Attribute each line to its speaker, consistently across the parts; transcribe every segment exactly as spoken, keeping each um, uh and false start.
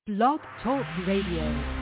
Speaker 1: Blog Talk Radio.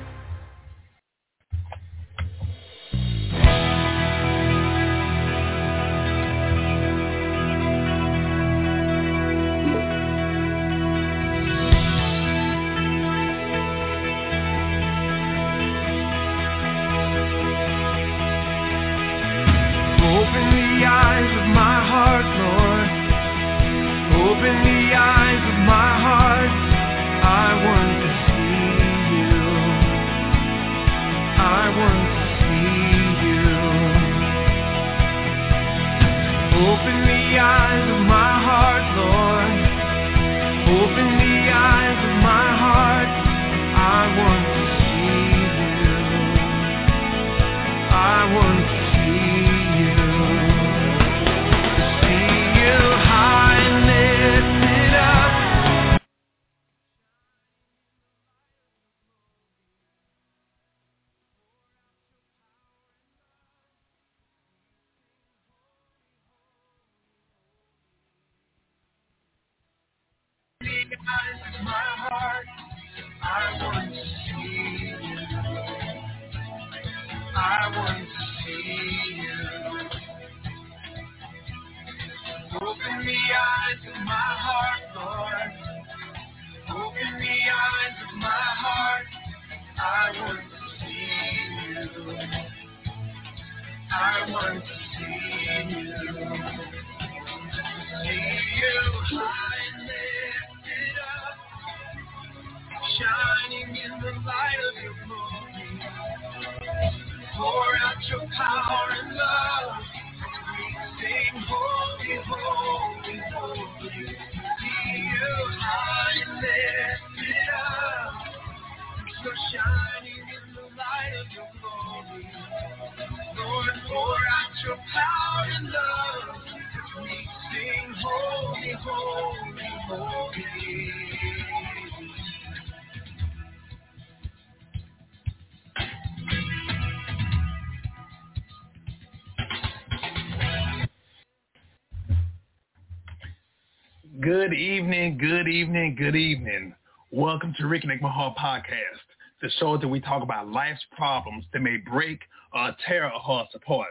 Speaker 2: Good evening, good evening, good evening. Welcome to Reconnect My Heart Podcast, the show that we talk about life's problems that may break or tear our hearts apart.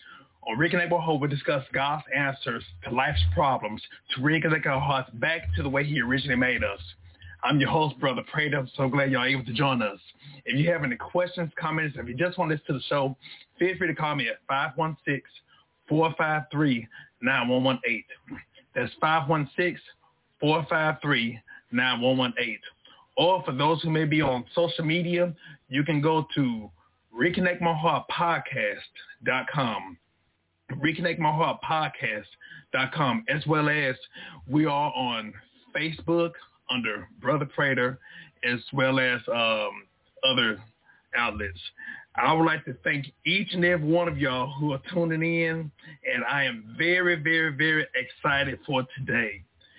Speaker 2: On Reconnect My Heart, we discuss God's answers to life's problems to reconnect our hearts back to the way He originally made us. I'm your host, Brother Prater. I'm so glad y'all are able to join us. If you have any questions, comments, if you just want to listen to the show, feel free to call me at five one six, four five three, nine one one eight. That's five one six, four five three, nine one one eight. Or for those who may be on social media, you can go to reconnect my heart podcast dot com. reconnect my heart podcast dot com, as well as we are on Facebook under Brother Prater, as well as um, other outlets. I would like to thank each and every one of y'all who are tuning in, and I am very, very, very excited for today.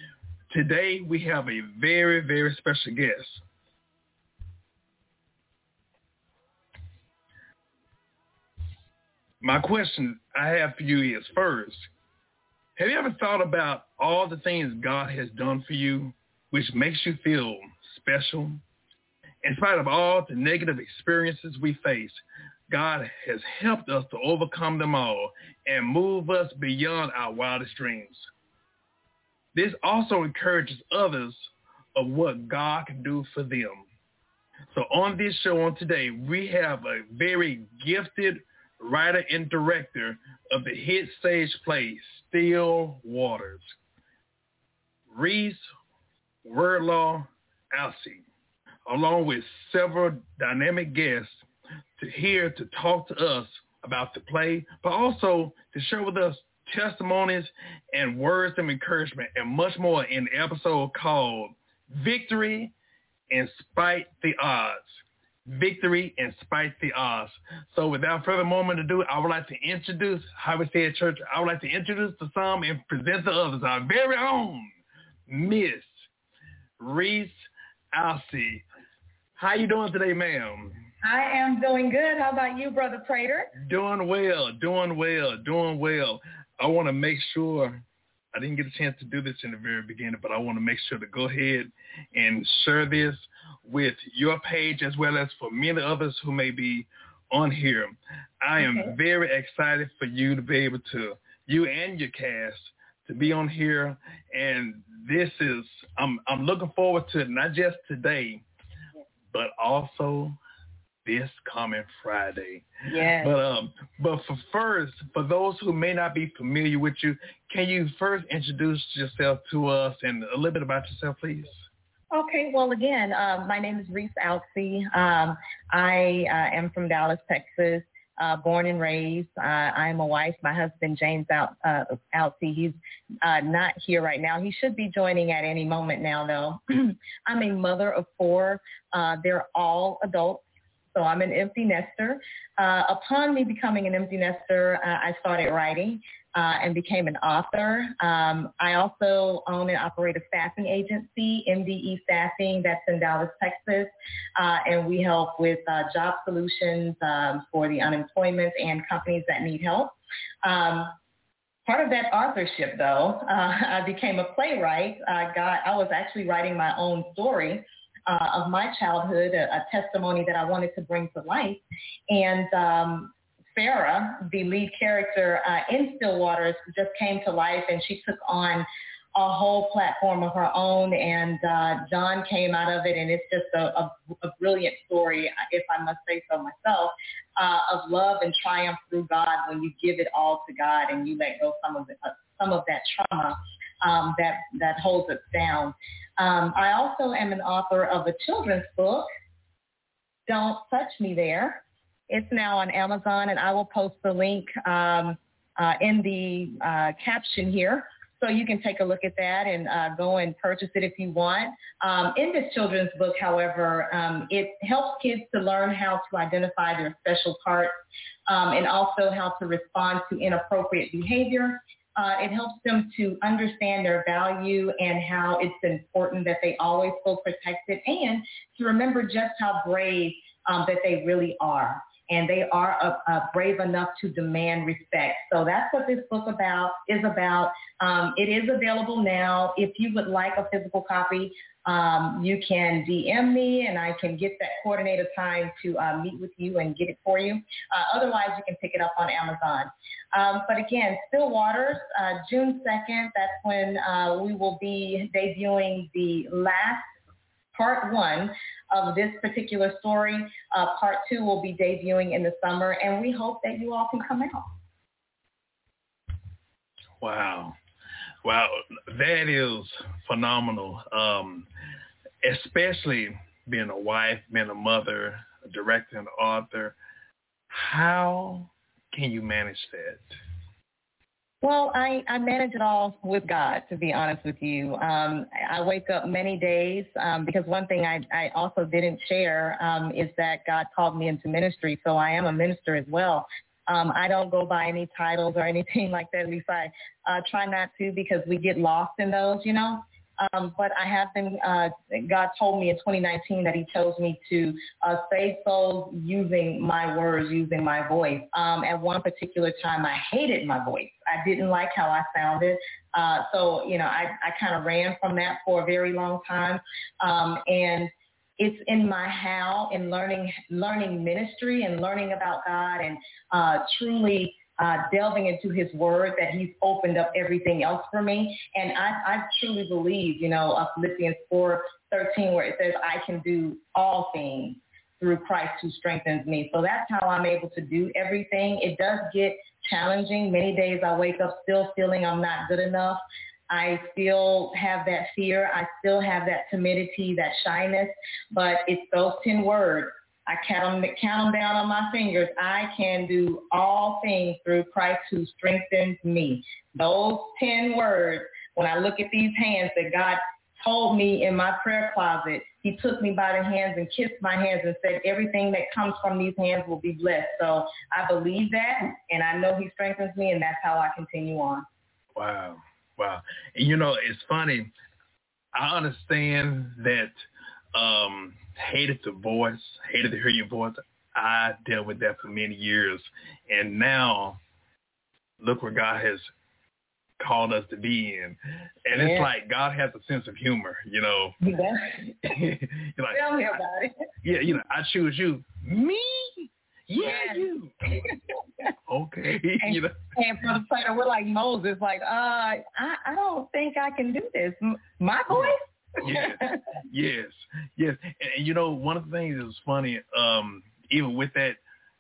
Speaker 2: Today, we have a very, very special guest. My question I have for you is, first, have you ever thought about all the things God has done for you, which makes you feel special? In spite of all the negative experiences we face, God has helped us to overcome them all and move us beyond our wildest dreams. This also encourages others of what God can do for them. So on this show on today, we have a very gifted writer and director of the hit stage play Still Waters, Reese Wordlaw Alsey, along with several dynamic guests to here to talk to us about the play, but also to share with us testimonies and words of encouragement and much more in the episode called Victory in Spite the Odds. Victory in Spite the Odds. So without further moment ado, I would like to introduce, how we say at church, I would like to introduce to some and present to others our very own Miss Reese Alsey. How you doing today, ma'am?
Speaker 3: I am doing good. How about you, Brother Prater?
Speaker 2: Doing well, doing well, doing well. I want to make sure, I didn't get a chance to do this in the very beginning, but I want to make sure to go ahead and share this with your page as well as for many others who may be on here. I am
Speaker 3: okay.
Speaker 2: very excited for you to be able to, you and your cast, to be on here. And this is, I'm I'm looking forward to it, not just today, but also this coming Friday.
Speaker 3: Yes.
Speaker 2: But um, but for first, for those who may not be familiar with you, can you first introduce yourself to us and a little bit about yourself, please?
Speaker 3: Okay, well, again, um, my name is Reese Altsey. Um, I uh, am from Dallas, Texas, uh, born and raised. Uh, I am a wife. My husband, James Al- uh, Altsey, he's uh, not here right now. He should be joining at any moment now, though. I'm a mother of four. Uh, they're all adults, so I'm an empty nester. Uh, upon me becoming an empty nester, uh, I started writing. Uh, and became an author. Um, I also own and operate a staffing agency, M D E Staffing, that's in Dallas, Texas, uh, and we help with uh, job solutions um, for the unemployment and companies that need help. Um, part of that authorship, though, uh, I became a playwright. I got, I was actually writing my own story uh, of my childhood, a, a testimony that I wanted to bring to life, and um, Farrah, the lead character uh, in Still Waters, just came to life, and she took on a whole platform of her own, and uh, John came out of it, and it's just a, a, a brilliant story, if I must say so myself, uh, of love and triumph through God when you give it all to God and you let go some of the, uh, some of that trauma um, that that holds us down. Um, I also am an author of a children's book, Don't Touch Me There. It's now on Amazon, and I will post the link um, uh, in the uh, caption here, so you can take a look at that and uh, go and purchase it if you want. Um, in this children's book, however, um, it helps kids to learn how to identify their special parts um, and also how to respond to inappropriate behavior. Uh, it helps them to understand their value and how it's important that they always feel protected, and to remember just how brave um, that they really are. And they are uh, uh, brave enough to demand respect. So that's what this book about is about. Um, it is available now. If you would like a physical copy, um, you can D M me, and I can get that coordinated time to uh, meet with you and get it for you. Uh, otherwise, you can pick it up on Amazon. Um, but again, Still Waters, uh, June second, that's when uh, we will be debuting the last part one of this particular story. Uh, part two will be debuting in the summer, and we hope that you all can come out.
Speaker 2: Wow. Wow. That is phenomenal. Um, especially being a wife, being a mother, a director, and author. How can you manage that?
Speaker 3: Well, I, I manage it all with God, to be honest with you. Um, I wake up many days um, because one thing I, I also didn't share um, is that God called me into ministry, so I am a minister as well. Um, I don't go by any titles or anything like that. At least I uh, try not to, because we get lost in those, you know. Um, but I have been, uh, God told me in twenty nineteen that he chose me to uh, save souls using my words, using my voice. Um, at one particular time, I hated my voice. I didn't like how I sounded. Uh, so, you know, I, I kind of ran from that for a very long time. Um, and it's in my how, in learning, learning ministry and learning about God and uh, truly Uh, delving into his word, that he's opened up everything else for me. And I, I truly believe, you know, uh, Philippians four thirteen, where it says, I can do all things through Christ who strengthens me. So that's how I'm able to do everything. It does get challenging. Many days I wake up still feeling I'm not good enough. I still have that fear. I still have that timidity, that shyness, but it's those ten words. I count them, count them down on my fingers. I can do all things through Christ who strengthens me. Those ten words, when I look at these hands that God told me in my prayer closet, he took me by the hands and kissed my hands and said, everything that comes from these hands will be blessed. So I believe that, and I know he strengthens me, and that's how I continue on.
Speaker 2: Wow. Wow. And, you know, it's funny. I understand that um, hated the voice, hated to hear your voice. I dealt with that for many years. And now, look where God has called us to be in. And yeah. It's like God has a sense of humor, you know.
Speaker 3: Yeah.
Speaker 2: like,
Speaker 3: Tell me about it.
Speaker 2: Yeah, you know, I choose you. Me? Yeah, yeah. you. Okay.
Speaker 3: And,
Speaker 2: you know.
Speaker 3: And for the player, we're like Moses, like, uh, I, I don't think I can do this. My voice?
Speaker 2: yes, yes, yes. And, and, you know, one of the things that was funny, um, even with that,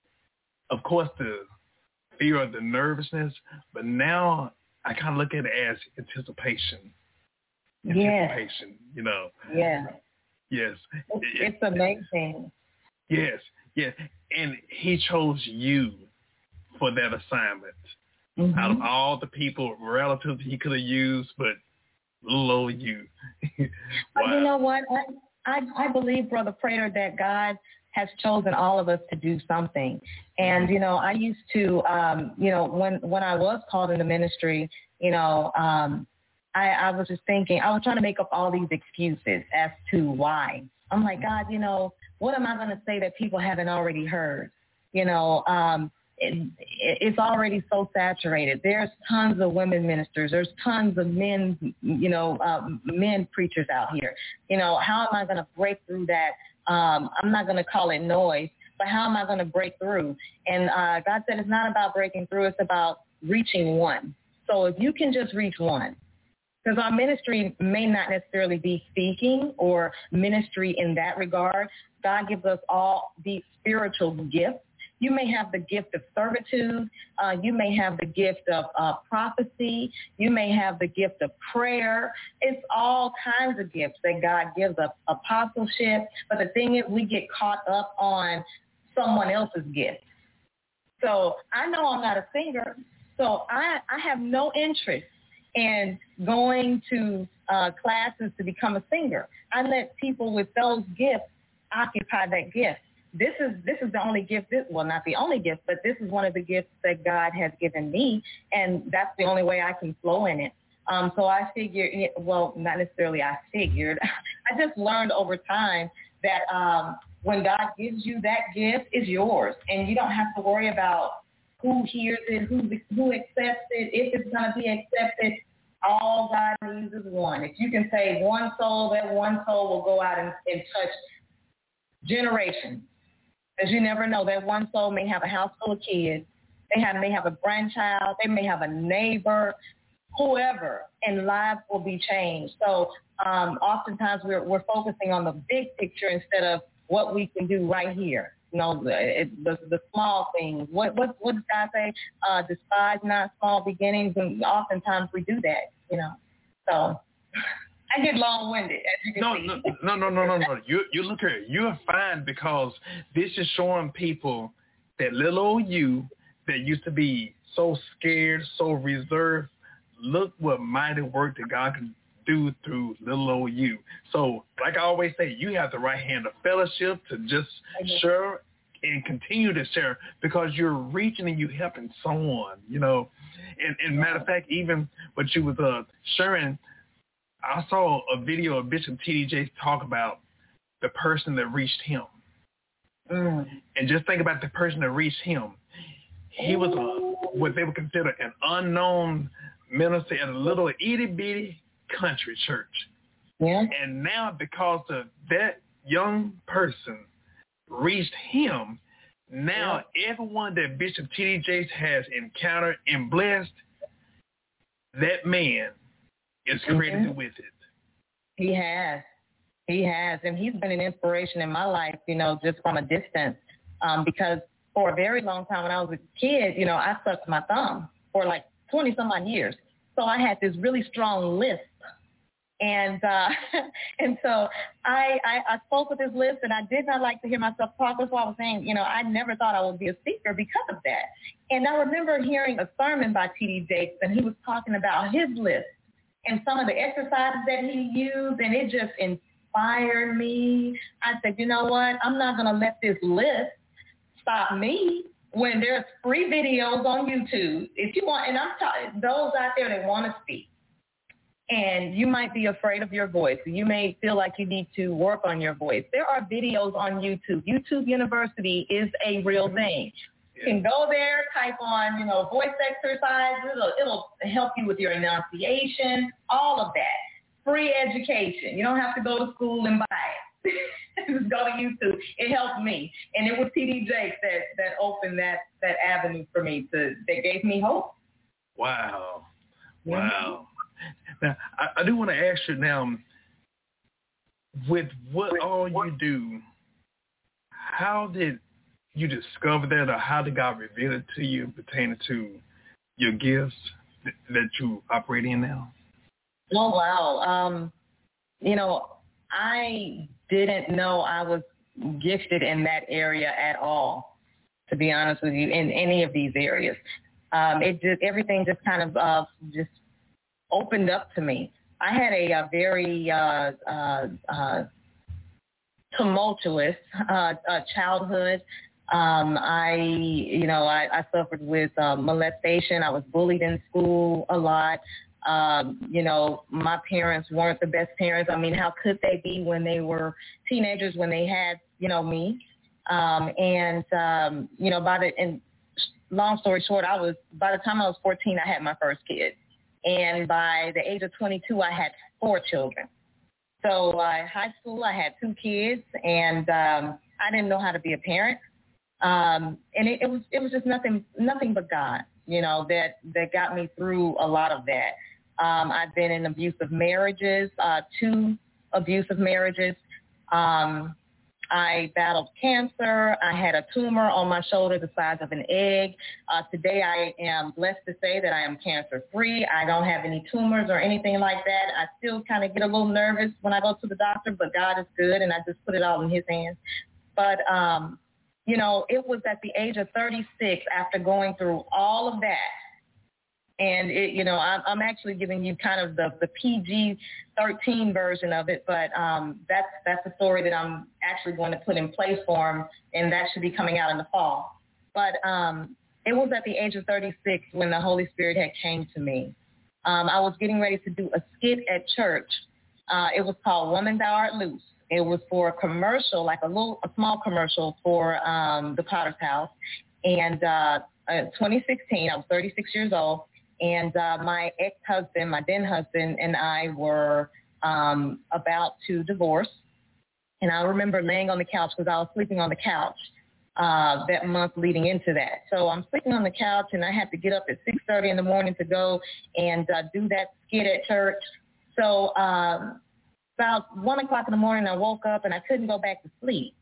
Speaker 2: of course, the fear of the nervousness, but now I kind of look at it as anticipation. Anticipation,
Speaker 3: yes.
Speaker 2: you know.
Speaker 3: Yeah.
Speaker 2: Yes.
Speaker 3: It's, it's amazing.
Speaker 2: Yes, yes. And he chose you for that assignment. Mm-hmm. Out of all the people, relatives he could have used, but little old you. Wow.
Speaker 3: But you know what? I, I, I believe, Brother Prater, that God has chosen all of us to do something. And, you know, I used to, um, you know, when, when I was called into ministry, you know, um, I, I was just thinking, I was trying to make up all these excuses as to why. I'm like, God, you know, what am I going to say that people haven't already heard? You know, um, it, it's already so saturated. There's tons of women ministers. There's tons of men, you know, um, men preachers out here. You know, how am I going to break through that? Um, I'm not going to call it noise, but how am I going to break through? And uh, God said it's not about breaking through. It's about reaching one. So if you can just reach one, because our ministry may not necessarily be speaking or ministry in that regard. God gives us all these spiritual gifts. You may have the gift of servitude. Uh, you may have the gift of uh, prophecy. You may have the gift of prayer. It's all kinds of gifts that God gives us, apostleship. But the thing is, we get caught up on someone else's gift. So I know I'm not a singer, so I, I have no interest in going to uh, classes to become a singer. I let people with those gifts occupy that gift. This is this is the only gift, this, well, not the only gift, but this is one of the gifts that God has given me, and that's the only way I can flow in it. Um, so I figured, well, not necessarily I figured, I just learned over time that um, when God gives you that gift, it's yours, and you don't have to worry about who hears it, who who accepts it, if it's going to be accepted. All God needs is one. If you can save one soul, that one soul will go out and, and touch generations. As you never know, that one soul may have a house full of kids. They have, may have a grandchild. They may have a neighbor, whoever, and lives will be changed. So um, oftentimes we're, we're focusing on the big picture instead of what we can do right here. You know, the, the, the small things. What, what, what does God say? Uh, despise not small beginnings. And oftentimes we do that, you know. So I get long-winded, as you can
Speaker 2: no,
Speaker 3: see.
Speaker 2: No, no, no, no, no, no. You, you look here. You're fine because this is showing people that little old you that used to be so scared, so reserved, look what mighty work that God can do through little old you. So, like I always say, you have the right hand of fellowship to just mm-hmm. share and continue to share because you're reaching and you're helping someone, you know. And, and matter of fact, even what you was uh, sharing, I saw a video of Bishop T D Jakes talk about the person that reached him.
Speaker 3: Mm.
Speaker 2: And just think about the person that reached him. He was a, what they would consider an unknown minister in a little itty-bitty country church.
Speaker 3: Yeah.
Speaker 2: And now because of that young person reached him, now yeah. everyone that Bishop T D Jakes has encountered and blessed, that man is credited mm-hmm. with it.
Speaker 3: He has. He has. And he's been an inspiration in my life, you know, just from a distance. Um, because for a very long time when I was a kid, you know, I sucked my thumb for like twenty some odd years. So I had this really strong lisp. And uh, and so I, I, I spoke with this lisp, and I did not like to hear myself talk. That's why I was saying, you know, I never thought I would be a speaker because of that. And I remember hearing a sermon by T D Jakes, and he was talking about his lisp and some of the exercises that he used, and it just inspired me. I said, you know what? I'm not going to let this lisp stop me when there's free videos on YouTube. If you want, and I'm talking those out there that want to speak, and you might be afraid of your voice. You may feel like you need to work on your voice. There are videos on YouTube. YouTube University is a real thing. You can go there, type on, you know, voice exercises. It'll, it'll help you with your enunciation, all of that. Free education. You don't have to go to school and buy it. Just go to YouTube. It helped me. And it was T D Jakes that, that opened that, that avenue for me, to that gave me hope.
Speaker 2: Wow. Wow. Mm-hmm. Now, I, I do want to ask you now, with what with all what? you do, how did you discover that, or how did God reveal it to you pertaining to your gifts that, that you operate in now?
Speaker 3: Oh, wow. Um, you know, I didn't know I was gifted in that area at all, to be honest with you, in any of these areas. Um, it just, everything just kind of uh, just opened up to me. I had a, a very uh, uh, uh, tumultuous uh, uh, childhood. Um, I, you know, I, I suffered with uh, molestation. I was bullied in school a lot. Um, you know, my parents weren't the best parents. I mean, how could they be when they were teenagers, when they had, you know, me? Um, and, um, you know, by the, and long story short, I was, by the time I was fourteen, I had my first kid. And by the age of twenty-two, I had four children. So uh, high school, I had two kids, and um, I didn't know how to be a parent. Um, and it, it was it was just nothing nothing but God, you know, that, that got me through a lot of that. Um, I've been in abusive marriages, uh, two abusive marriages. Um, I battled cancer. I had a tumor on my shoulder the size of an egg. Uh, today I am blessed to say that I am cancer-free. I don't have any tumors or anything like that. I still kind of get a little nervous when I go to the doctor, but God is good, and I just put it all in his hands. But, um, you know, it was at the age of thirty-six, after going through all of that, and, it, you know, I'm, I'm actually giving you kind of the, the P G thirteen version of it, but um, that's that's a story that I'm actually going to put in place for him, and that should be coming out in the fall. But um, it was at the age of thirty-six when the Holy Spirit had came to me. Um, I was getting ready to do a skit at church. Uh, it was called Woman Thou Art Loose. It was for a commercial, like a little, a small commercial for um, the Potter's House. And uh, in twenty sixteen, I was thirty-six years old, and uh, my ex-husband, my then husband, and I were um, about to divorce. And I remember laying on the couch, because I was sleeping on the couch uh, that month leading into that. So I'm sleeping on the couch, and I had to get up at six thirty in the morning to go and uh, do that skit at church. So um, about one o'clock in the morning, I woke up, and I couldn't go back to sleep.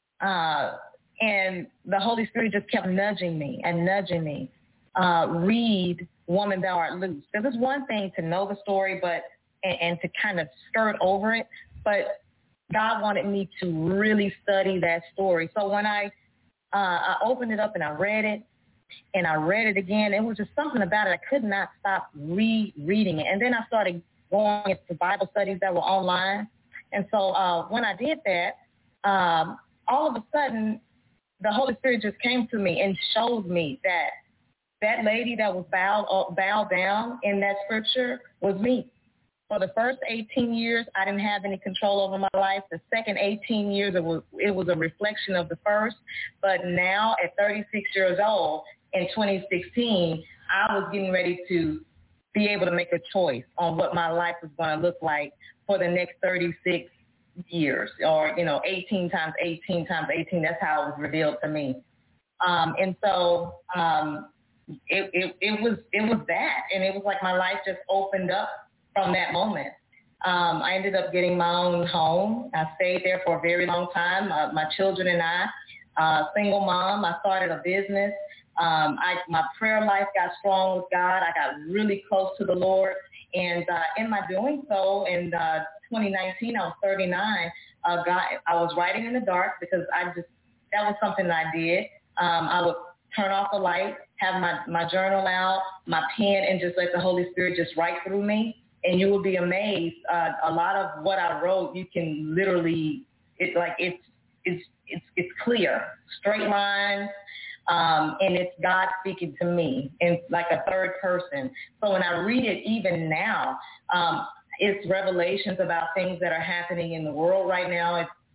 Speaker 3: Uh, and the Holy Spirit just kept nudging me and nudging me. Uh, read Woman Thou Art Loose. There was one thing to know the story, but and, and to kind of skirt over it, but God wanted me to really study that story. So when I uh, I opened it up and I read it, and I read it again, it was just something about it. I could not stop rereading it. And then I started going into Bible studies that were online. And so uh, when I did that, um, all of a sudden, the Holy Spirit just came to me and showed me that that lady that was bowed, uh, bowed down in that scripture was me. For the first eighteen years, I didn't have any control over my life. The second eighteen years, it was, it was a reflection of the first. But now at thirty-six years old, in twenty sixteen, I was getting ready to be able to make a choice on what my life was going to look like for the next thirty-six years, or, you know, eighteen times eighteen times eighteen. That's how it was revealed to me. Um, and so um, it, it, it was it was that, and it was like my life just opened up from that moment. Um, I ended up getting my own home. I stayed there for a very long time. Uh, my children and I, uh, single mom. I started a business. Um, I, my prayer life got strong with God. I got really close to the Lord. And uh, in my doing so, in uh, twenty nineteen, I was thirty-nine. Uh, God, I was writing in the dark, because I just, that was something that I did. Um, I would turn off the light, have my, my journal out, my pen, and just let the Holy Spirit just write through me. And you will be amazed. Uh, a lot of what I wrote, you can literally, it's like, it's, it's, it's, it's clear, straight lines. Um, and it's God speaking to me in like a third person. So when I read it, even now, um, it's revelations about things that are happening in the world right now. It's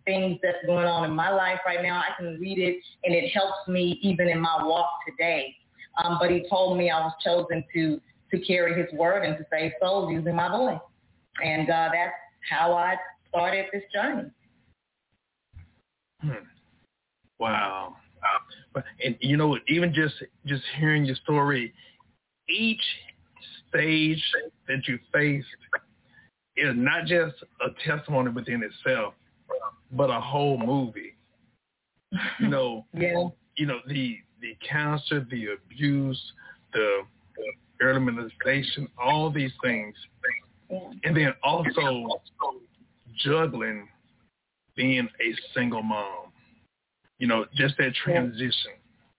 Speaker 3: things that's going on in my life right now. I can read it, and it helps me even in my walk today. Um, but he told me I was chosen to to carry his word and to save souls using my voice. And uh, that's how I started this journey.
Speaker 2: Hmm. Wow. Wow. And, you know, even just, just hearing your story, each stage that you faced is not just a testimony within itself, but a whole movie. You know,
Speaker 3: yeah.
Speaker 2: you know, the, the cancer, the abuse, the early molestation, all these things.
Speaker 3: Yeah.
Speaker 2: And then also juggling being a single mom. You know, just that transition.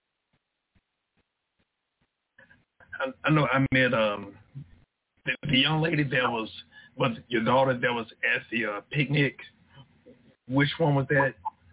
Speaker 2: I, I know I met um the, the young lady that was, was your daughter that was at the uh, picnic. Which one was that?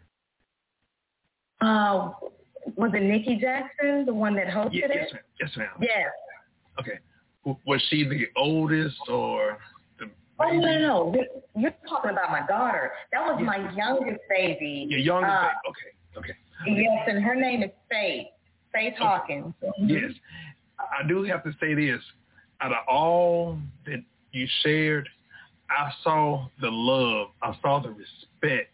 Speaker 3: Uh, was it Nikki Jackson, the one that hosted
Speaker 2: yeah,
Speaker 3: it?
Speaker 2: Yes, ma'am. Yes, ma'am.
Speaker 3: Yes.
Speaker 2: Okay. Was she the oldest or the
Speaker 3: Oh,
Speaker 2: baby?
Speaker 3: no, no, no. You're talking about my daughter. That was
Speaker 2: yes.
Speaker 3: my youngest baby.
Speaker 2: Your youngest
Speaker 3: uh,
Speaker 2: baby. Okay. Okay.
Speaker 3: Yes, and her name is Faith. Faith Hawkins.
Speaker 2: Okay. Yes. I do have to say this. Out of all that you shared, I saw the love. I saw the respect.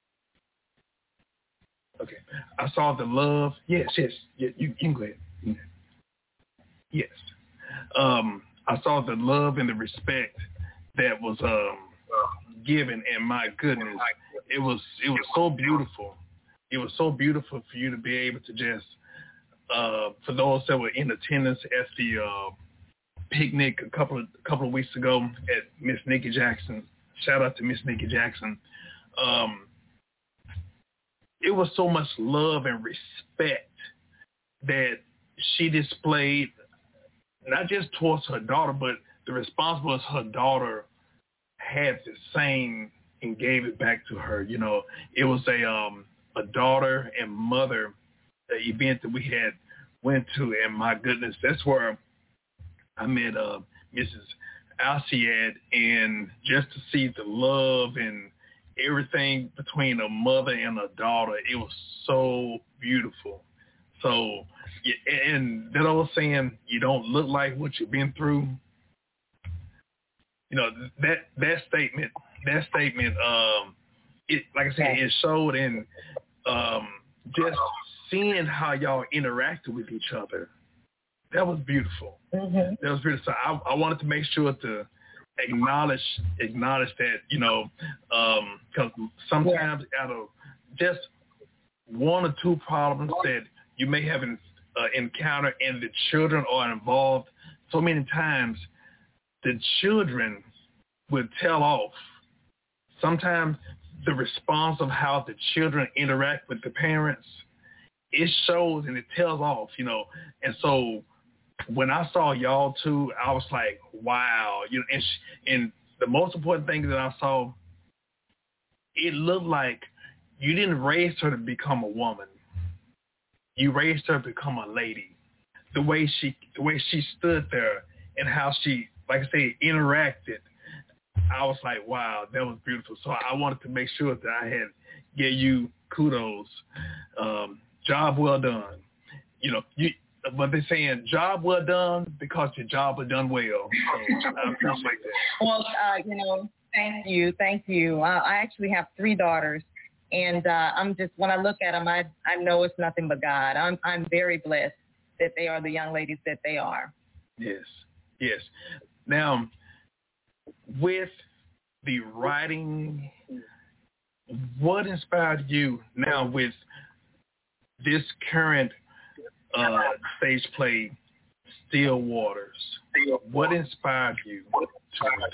Speaker 2: Okay. I saw the love. Yes, yes. You, you can go ahead. Yes. Um, I saw the love and the respect that was um, given, and my goodness, it was it was so beautiful. It was so beautiful for you to be able to just, uh, for those that were in attendance at the uh, picnic a couple of a couple of weeks ago at Miss Nikki Jackson. Shout out to Miss Nikki Jackson. Um, it was so much love and respect that she displayed, not just towards her daughter, but the response was her daughter had the same and gave it back to her. You know, it was a um, a daughter and mother event that we had went to, and my goodness, that's where I met uh, Missus Alciad, and just to see the love and everything between a mother and a daughter, it was so beautiful. So, and that old saying, you don't look like what you've been through, you know, that that statement, that statement, um, it, like I said, it showed in um, just seeing how y'all interacted with each other. That was beautiful.
Speaker 3: Mm-hmm.
Speaker 2: That was beautiful. So I, I wanted to make sure to acknowledge acknowledge that, you know, because um, sometimes yeah. out of just one or two problems that you may have in, uh, encountered and the children are involved, so many times the children would tell off. Sometimes the response of how the children interact with the parents, it shows and it tells off, you know. And so when I saw y'all two, I was like, wow. You know, and, sh- and the most important thing that I saw, it looked like you didn't raise her to become a woman. You raised her to become a lady. The way she, the way she stood there and how she, like I say, interacted, I was like, wow, that was beautiful. So I wanted to make sure that I had gave you kudos. Um, job well done. You know, you, but they're saying job well done because your job was done well. So I appreciate that.
Speaker 3: Well, uh, you know, thank you, thank you. Uh, I actually have three daughters, and uh, I'm just, when I look at them, I I know it's nothing but God. I'm I'm very blessed that they are the young ladies that they are.
Speaker 2: Yes, yes. Now, with the writing, what inspired you now with this current uh, stage play, Still Waters? What inspired you to write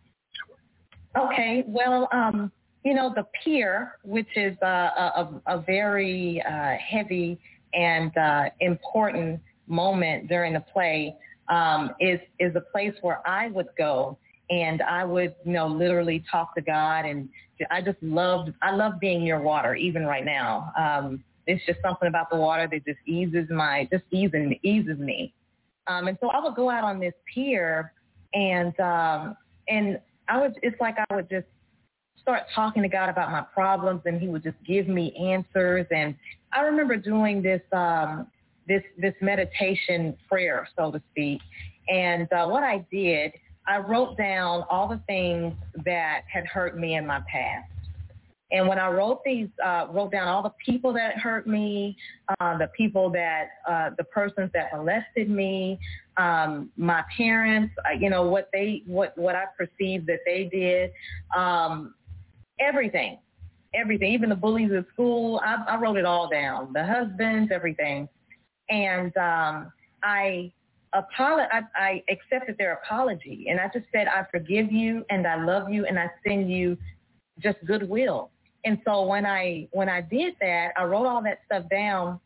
Speaker 2: it?
Speaker 3: Okay, well, um, you know, the pier, which is uh, a, a, a very uh, heavy and uh, important moment during the play, um, is is a place where I would go and I would, you know, literally talk to God, and I just loved, I love being near water, even right now. Um, it's just something about the water that just eases my, just eases, eases me. Um, and so I would go out on this pier, and um, and I would, it's like I would just start talking to God about my problems, and he would just give me answers. And I remember doing this um, this this meditation prayer, so to speak. And uh, what I did, I wrote down all the things that had hurt me in my past. And when I wrote these, uh, wrote down all the people that hurt me, uh, the people that, uh, the persons that molested me, um, my parents, uh, you know, what they, what, what I perceived that they did, um, everything, everything, even the bullies at school, I, I wrote it all down, the husbands, everything. And um, I, apolo- I, I accepted their apology. And I just said, I forgive you and I love you and I send you just goodwill. And so when I when I did that, I wrote all that stuff down.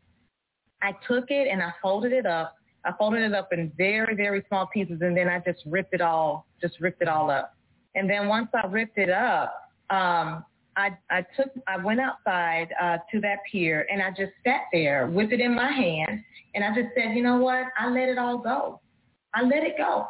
Speaker 3: I took it and I folded it up. I folded it up in very, very small pieces, and then I just ripped it all, just ripped it all up. And then once I ripped it up, um, I, I took, I went outside uh, to that pier, and I just sat there with it in my hand, and I just said, you know what? I let it all go. I let it go.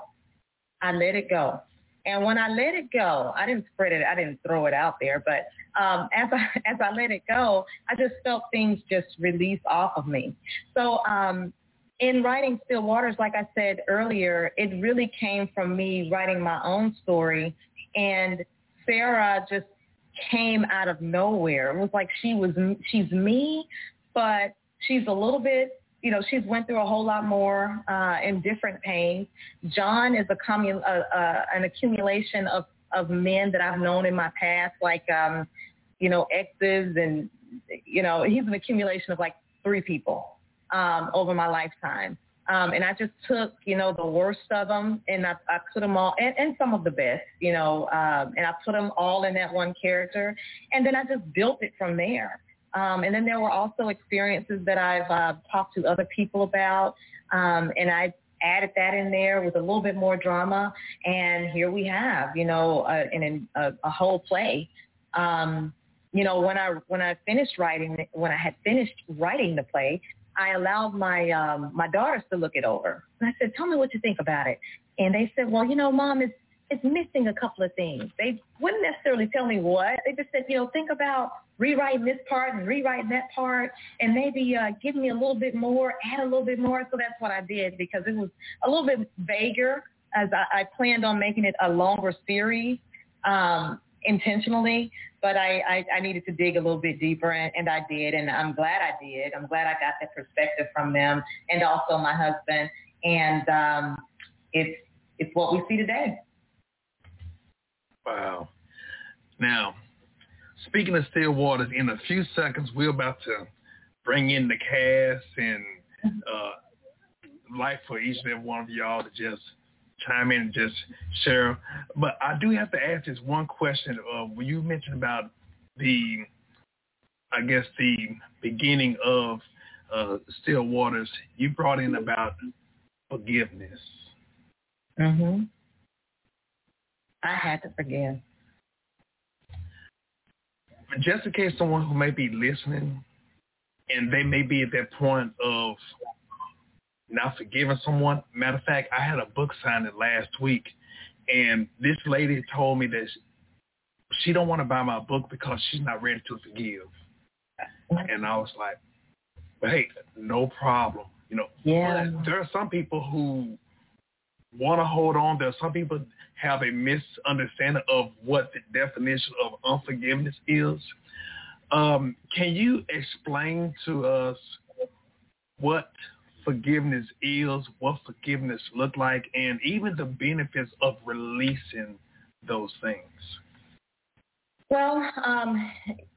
Speaker 3: I let it go. And when I let it go, I didn't spread it. I didn't throw it out there. But um, as I as I let it go, I just felt things just release off of me. So um, in writing Still Waters, like I said earlier, it really came from me writing my own story. And Sarah just came out of nowhere. It was like she was she's me, but she's a little bit. You know, she's went through a whole lot more uh, in different pains. John is a commun- uh, uh, an accumulation of, of men that I've known in my past, like, um, you know, exes. And, you know, he's an accumulation of like three people um, over my lifetime. Um, and I just took, you know, the worst of them and I, I put them all, and, and some of the best, you know, um, and I put them all in that one character. And then I just built it from there. Um, and then there were also experiences that I've uh, talked to other people about, um, and I added that in there with a little bit more drama. And here we have, you know, a, in a, a whole play. Um, you know, when I when I finished writing, when I had finished writing the play, I allowed my um, my daughters to look it over. And I said, "Tell me what you think about it." And they said, "Well, you know, Mom, it's it's missing a couple of things." They wouldn't necessarily tell me what. They just said, you know, think about rewriting this part and rewriting that part and maybe uh, give me a little bit more, add a little bit more. So that's what I did because it was a little bit vaguer as I, I planned on making it a longer series um, intentionally. But I, I, I needed to dig a little bit deeper, and, and I did, and I'm glad I did. I'm glad I got that perspective from them and also my husband. And um, it's it's what we see today.
Speaker 2: Wow. Now, speaking of Still Waters, in a few seconds, we're about to bring in the cast and uh, life for each and every one of y'all to just chime in and just share. But I do have to ask this one question. Uh, when you mentioned about the, I guess, the beginning of uh, Still Waters, you brought in about forgiveness.
Speaker 3: Mm-hmm. I had to forgive.
Speaker 2: Just in case someone who may be listening and they may be at that point of not forgiving someone. Matter of fact, I had a book signing last week, and this lady told me that she don't want to buy my book because she's not ready to forgive. And I was like, well, hey, no problem. You know,
Speaker 3: yeah.
Speaker 2: But there are some people who want to hold on. There are some people have a misunderstanding of what the definition of unforgiveness is. Um, can you explain to us what forgiveness is, what forgiveness look like, and even the benefits of releasing those things?
Speaker 3: Well, um,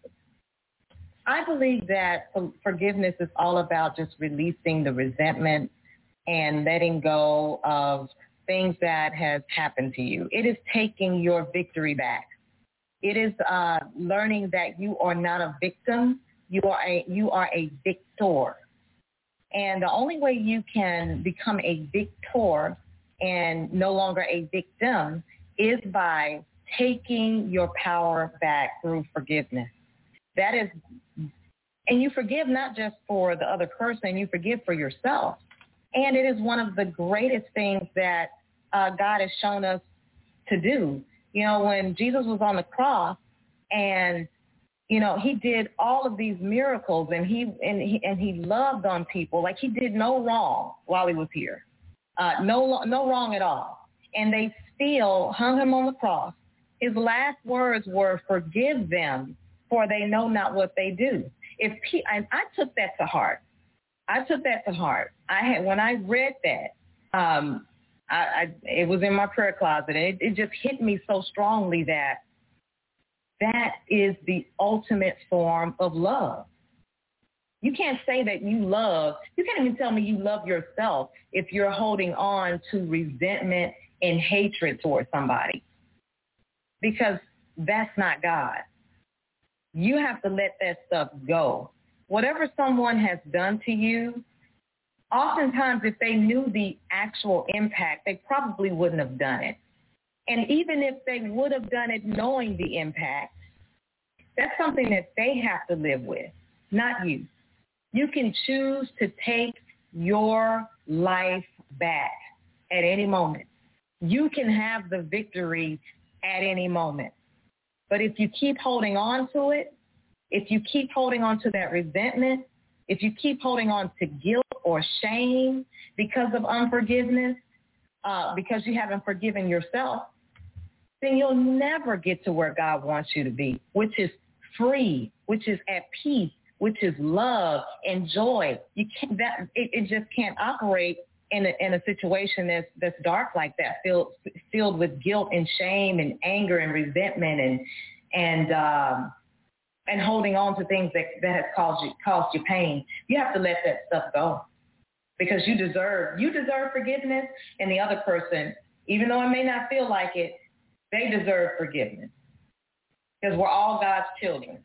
Speaker 3: I believe that forgiveness is all about just releasing the resentment and letting go of things that has happened to you. It is taking your victory back. It is uh, learning that you are not a victim. You are a you are a victor. And the only way you can become a victor and no longer a victim is by taking your power back through forgiveness. That is, and you forgive not just for the other person, you forgive for yourself. And it is one of the greatest things that uh, God has shown us to do. You know, when Jesus was on the cross And, you know, he did all of these miracles, and he and he, and he loved on people. Like, he did no wrong while he was here. Uh, no, no wrong at all. And they still hung him on the cross. His last words were, "Forgive them, for they know not what they do." If he, I, I took that to heart. I took that to heart. I had when I read that, um, I, I, it was in my prayer closet, and it, it just hit me so strongly that that is the ultimate form of love. You can't say that you love. You can't even tell me you love yourself if you're holding on to resentment and hatred towards somebody, because that's not God. You have to let that stuff go. Whatever someone has done to you, oftentimes if they knew the actual impact, they probably wouldn't have done it. And even if they would have done it knowing the impact, that's something that they have to live with, not you. You can choose to take your life back at any moment. You can have the victory at any moment. But if you keep holding on to it, if you keep holding on to that resentment, if you keep holding on to guilt or shame because of unforgiveness, uh, because you haven't forgiven yourself, then you'll never get to where God wants you to be, which is free, which is at peace, which is love and joy. You can't, that it, it just can't operate in a, in a situation that's that's dark like that, filled filled with guilt and shame and anger and resentment and and um, and holding on to things that, that has caused you caused you pain. You have to let that stuff go, because you deserve you deserve forgiveness, and the other person, even though it may not feel like it, they deserve forgiveness, because we're all God's children.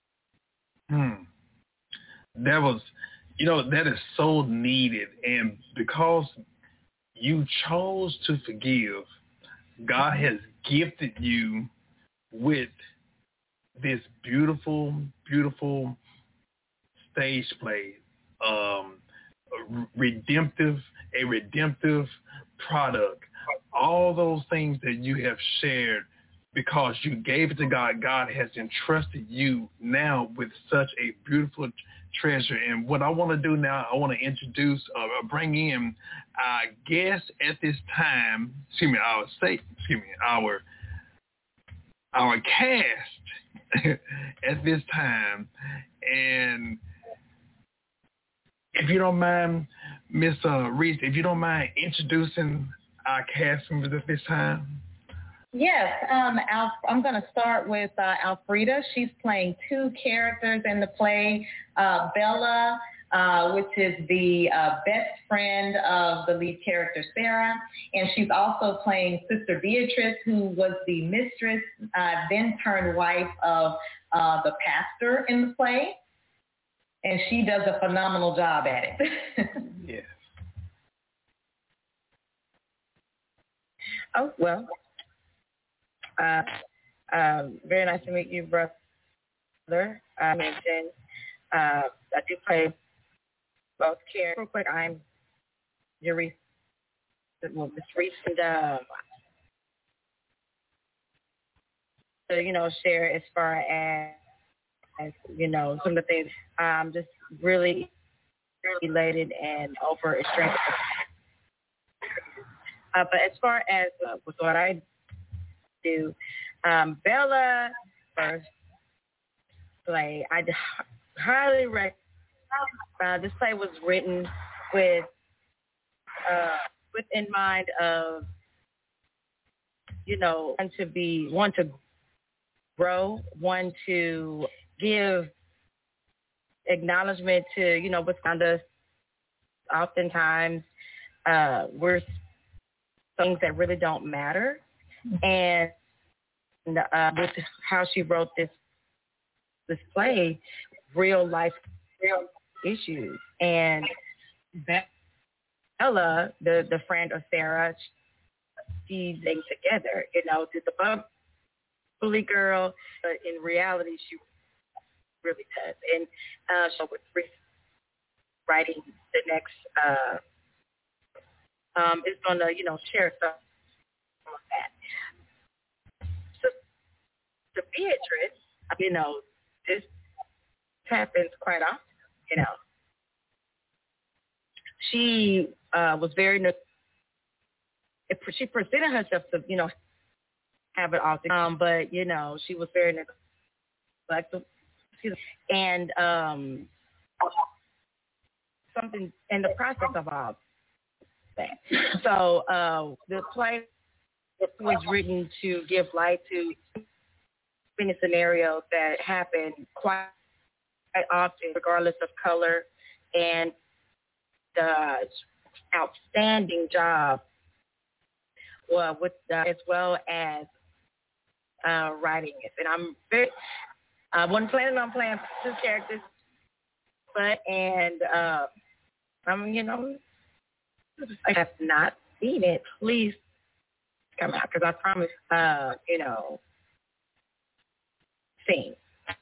Speaker 2: Hmm. That was, you know, that is so needed. And because you chose to forgive, God has gifted you with this beautiful, beautiful stage play, um, a redemptive, a redemptive product. All those things that you have shared, because you gave it to God, God has entrusted you now with such a beautiful treasure. And what I want to do now, I want to introduce or uh, bring in our guest at this time. Excuse me, our say, excuse me, our our cast at this time. And if you don't mind, Miss Uh, Reese, if you don't mind introducing our cast members at this time.
Speaker 3: Yes, um, Al- I'm going to start with uh, Alfreda. She's playing two characters in the play. Uh, Bella, uh, which is the uh, best friend of the lead character, Sarah. And she's also playing Sister Beatrice, who was the mistress, uh, then turned wife of uh, the pastor in the play. And she does a phenomenal job at it.
Speaker 2: Yes.
Speaker 4: Oh, well. Uh, um, very nice to meet you, brother. I mentioned uh, I do play both characters. Real quick, I'm your Reese, well, Miss Reese, and um, so, you know, share as far as, as you know, some of the things. I'm just really elated and over extreme. Uh, but as far as uh, with what I do, um, Bella first play, I highly recommend. Uh, this play was written with uh, with in mind of, you know, one to be, one to grow, one to give acknowledgement to, you know, what's around us. Oftentimes, uh, we're things that really don't matter, and uh, with how she wrote this this play, real life, real issues. And Bella, the the friend of Sarah, she's they together, you know, to the bubbly girl, but in reality, she really does. And uh, so with writing the next, uh, um, is going to, you know, share some of that. So, so Beatrice, you know, this happens quite often, you know. She uh, was very, she presented herself to, you know, have it all together, um, but, you know, she was very neglectful. And um, something in the process of all that. So uh, the play was written to give light to many scenarios that happen quite often, regardless of color, and the outstanding job well, with uh, as well as uh, writing it. And I'm very, I wasn't planning on playing two characters, but and uh, I'm, you know, I have not seen it. Please come out because I promise, uh, you know, sing.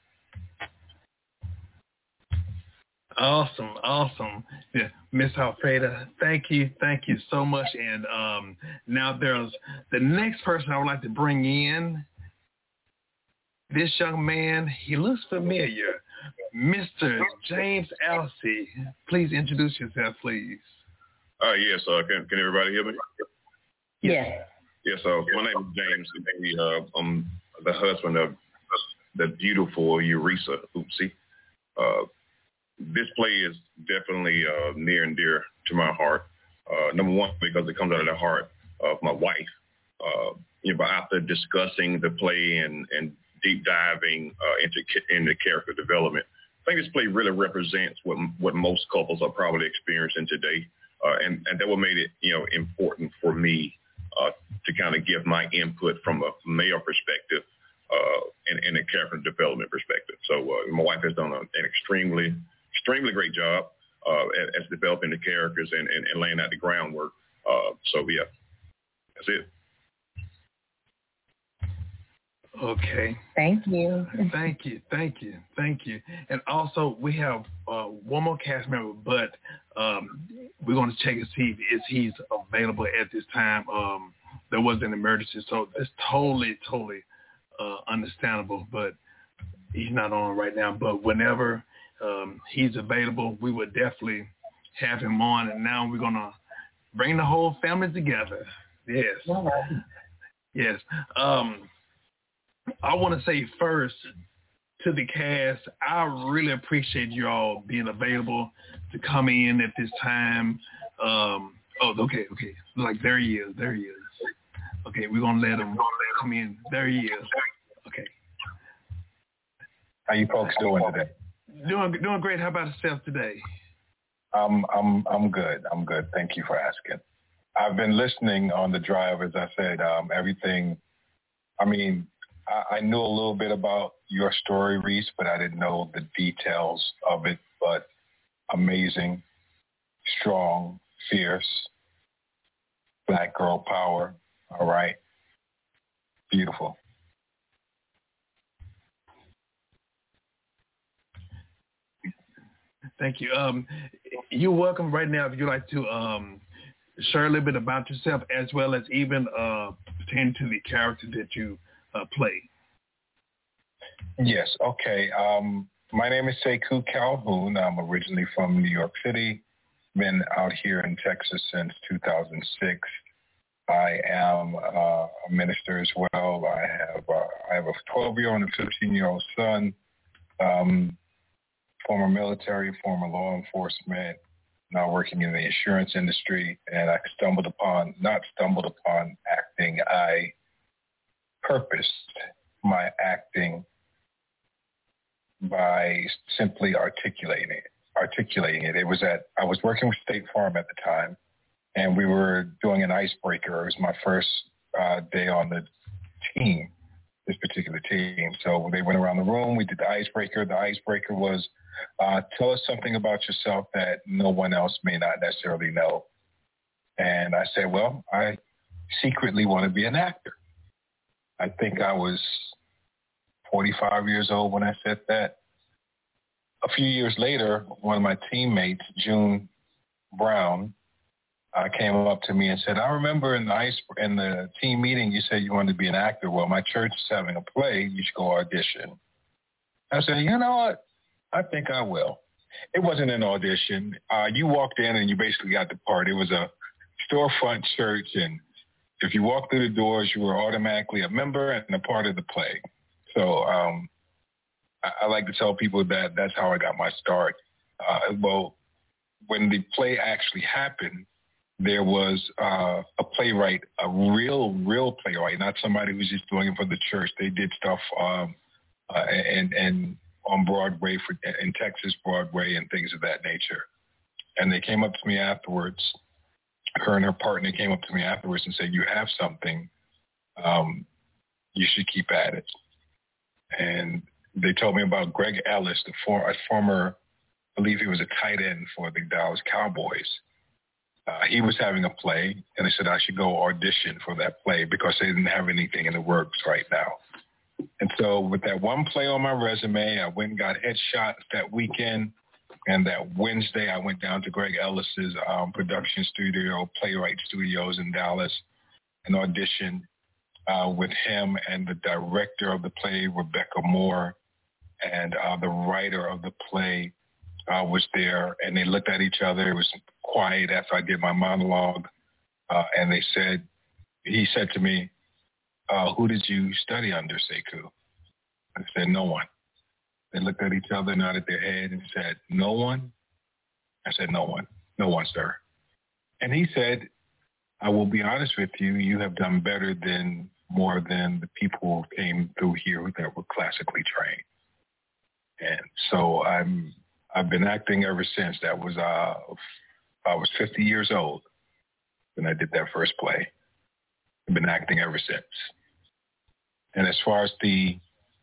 Speaker 2: Awesome, awesome. Yeah, Miss Alfreda, thank you, thank you so much. And um, now there's the next person I would like to bring in. This young man, he looks familiar. Mister James Alcee. Please introduce yourself, please.
Speaker 5: Uh, yes, uh, can, can everybody hear me?
Speaker 3: Yes.
Speaker 5: Yes, uh, my name is James. Uh, I'm the husband of the beautiful Eureka Oopsie. Uh, This play is definitely uh, near and dear to my heart. Uh, number one, because it comes out of the heart of my wife. Uh, you know, but after discussing the play and, and deep diving uh, into into character development, I think this play really represents what what most couples are probably experiencing today, uh, and and that what made it you know important for me uh, to kind of give my input from a male perspective uh, and, and a character development perspective. So uh, my wife has done a, an extremely Extremely great job uh, as developing the characters and, and, and laying out the groundwork. Uh, so, yeah, that's it.
Speaker 2: Okay.
Speaker 3: Thank you.
Speaker 2: Thank you. Thank you. Thank you. And also, we have uh, one more cast member, but um, we're going to check and see if he's available at this time. Um, there was an emergency, so it's totally, totally uh, understandable, but he's not on right now. But whenever Um, he's available, we would definitely have him on, and now we're going to bring the whole family together. Yes. Yes. Um, I want to say first to the cast, I really appreciate you all being available to come in at this time. Um, oh, okay, okay. Like, there he is, there he is. Okay, we're going to let him come in. There he is. Okay.
Speaker 6: How you folks doing today?
Speaker 2: Doing doing great. How about yourself today?
Speaker 6: Um, I'm I'm good. I'm good. Thank you for asking. I've been listening on the drive, as I said. Um, everything. I mean, I, I knew a little bit about your story, Reese, but I didn't know the details of it. But amazing, strong, fierce, black girl power. All right, beautiful.
Speaker 2: Thank you. Um, you're welcome right now if you'd like to um, share a little bit about yourself as well as even uh, pertaining to the character that you uh, play.
Speaker 6: Yes, okay. Um, my name is Sekou Calhoun. I'm originally from New York City. Been out here in Texas since two thousand six. I am uh, a minister as well. I have uh, I have a twelve-year-old and a fifteen-year-old son. Um, former military, former law enforcement, now working in the insurance industry, and I stumbled upon, not stumbled upon acting, I purposed my acting by simply articulating it, articulating it. It was at, I was working with State Farm at the time, and we were doing an icebreaker. It was my first uh, day on the team, this particular team. So they went around the room, we did the icebreaker. The icebreaker was, Uh, tell us something about yourself that no one else may not necessarily know. And I said, well, I secretly want to be an actor. I think I was forty-five years old when I said that. A few years later, one of my teammates, June Brown, uh, came up to me and said, I remember in the ice in the team meeting, you said you wanted to be an actor. Well, my church is having a play. You should go audition. I said, you know what? I think I will. It wasn't an audition. Uh, you walked in and you basically got the part. It was a storefront church, and if you walked through the doors, you were automatically a member and a part of the play. So um, I, I like to tell people that that's how I got my start. Uh, well, when the play actually happened, there was uh, a playwright, a real, real playwright, not somebody who's just doing it for the church. They did stuff um, uh, and and on Broadway, for, in Texas Broadway and things of that nature. And they came up to me afterwards. Her and her partner came up to me afterwards and said, you have something. Um, you should keep at it. And they told me about Greg Ellis, the for, a former, I believe he was a tight end for the Dallas Cowboys. Uh, he was having a play, and they said I should go audition for that play because they didn't have anything in the works right now. And so with that one play on my resume, I went and got headshots that weekend. And that Wednesday, I went down to Greg Ellis's um, production studio, Playwright Studios in Dallas, and auditioned uh, with him and the director of the play, Rebecca Moore, and uh, the writer of the play uh, was there. And they looked at each other. It was quiet after I did my monologue. Uh, and they said, he said to me, uh, who did you study under, Sekou? I said, no one. They looked at each other, nodded their head, and said, no one? I said, no one. No one, sir. And he said, I will be honest with you, you have done better than more than the people who came through here that were classically trained. And so I'm, I've been acting ever since. That was, uh, I was fifty years old when I did that first play. I've been acting ever since. And as far as the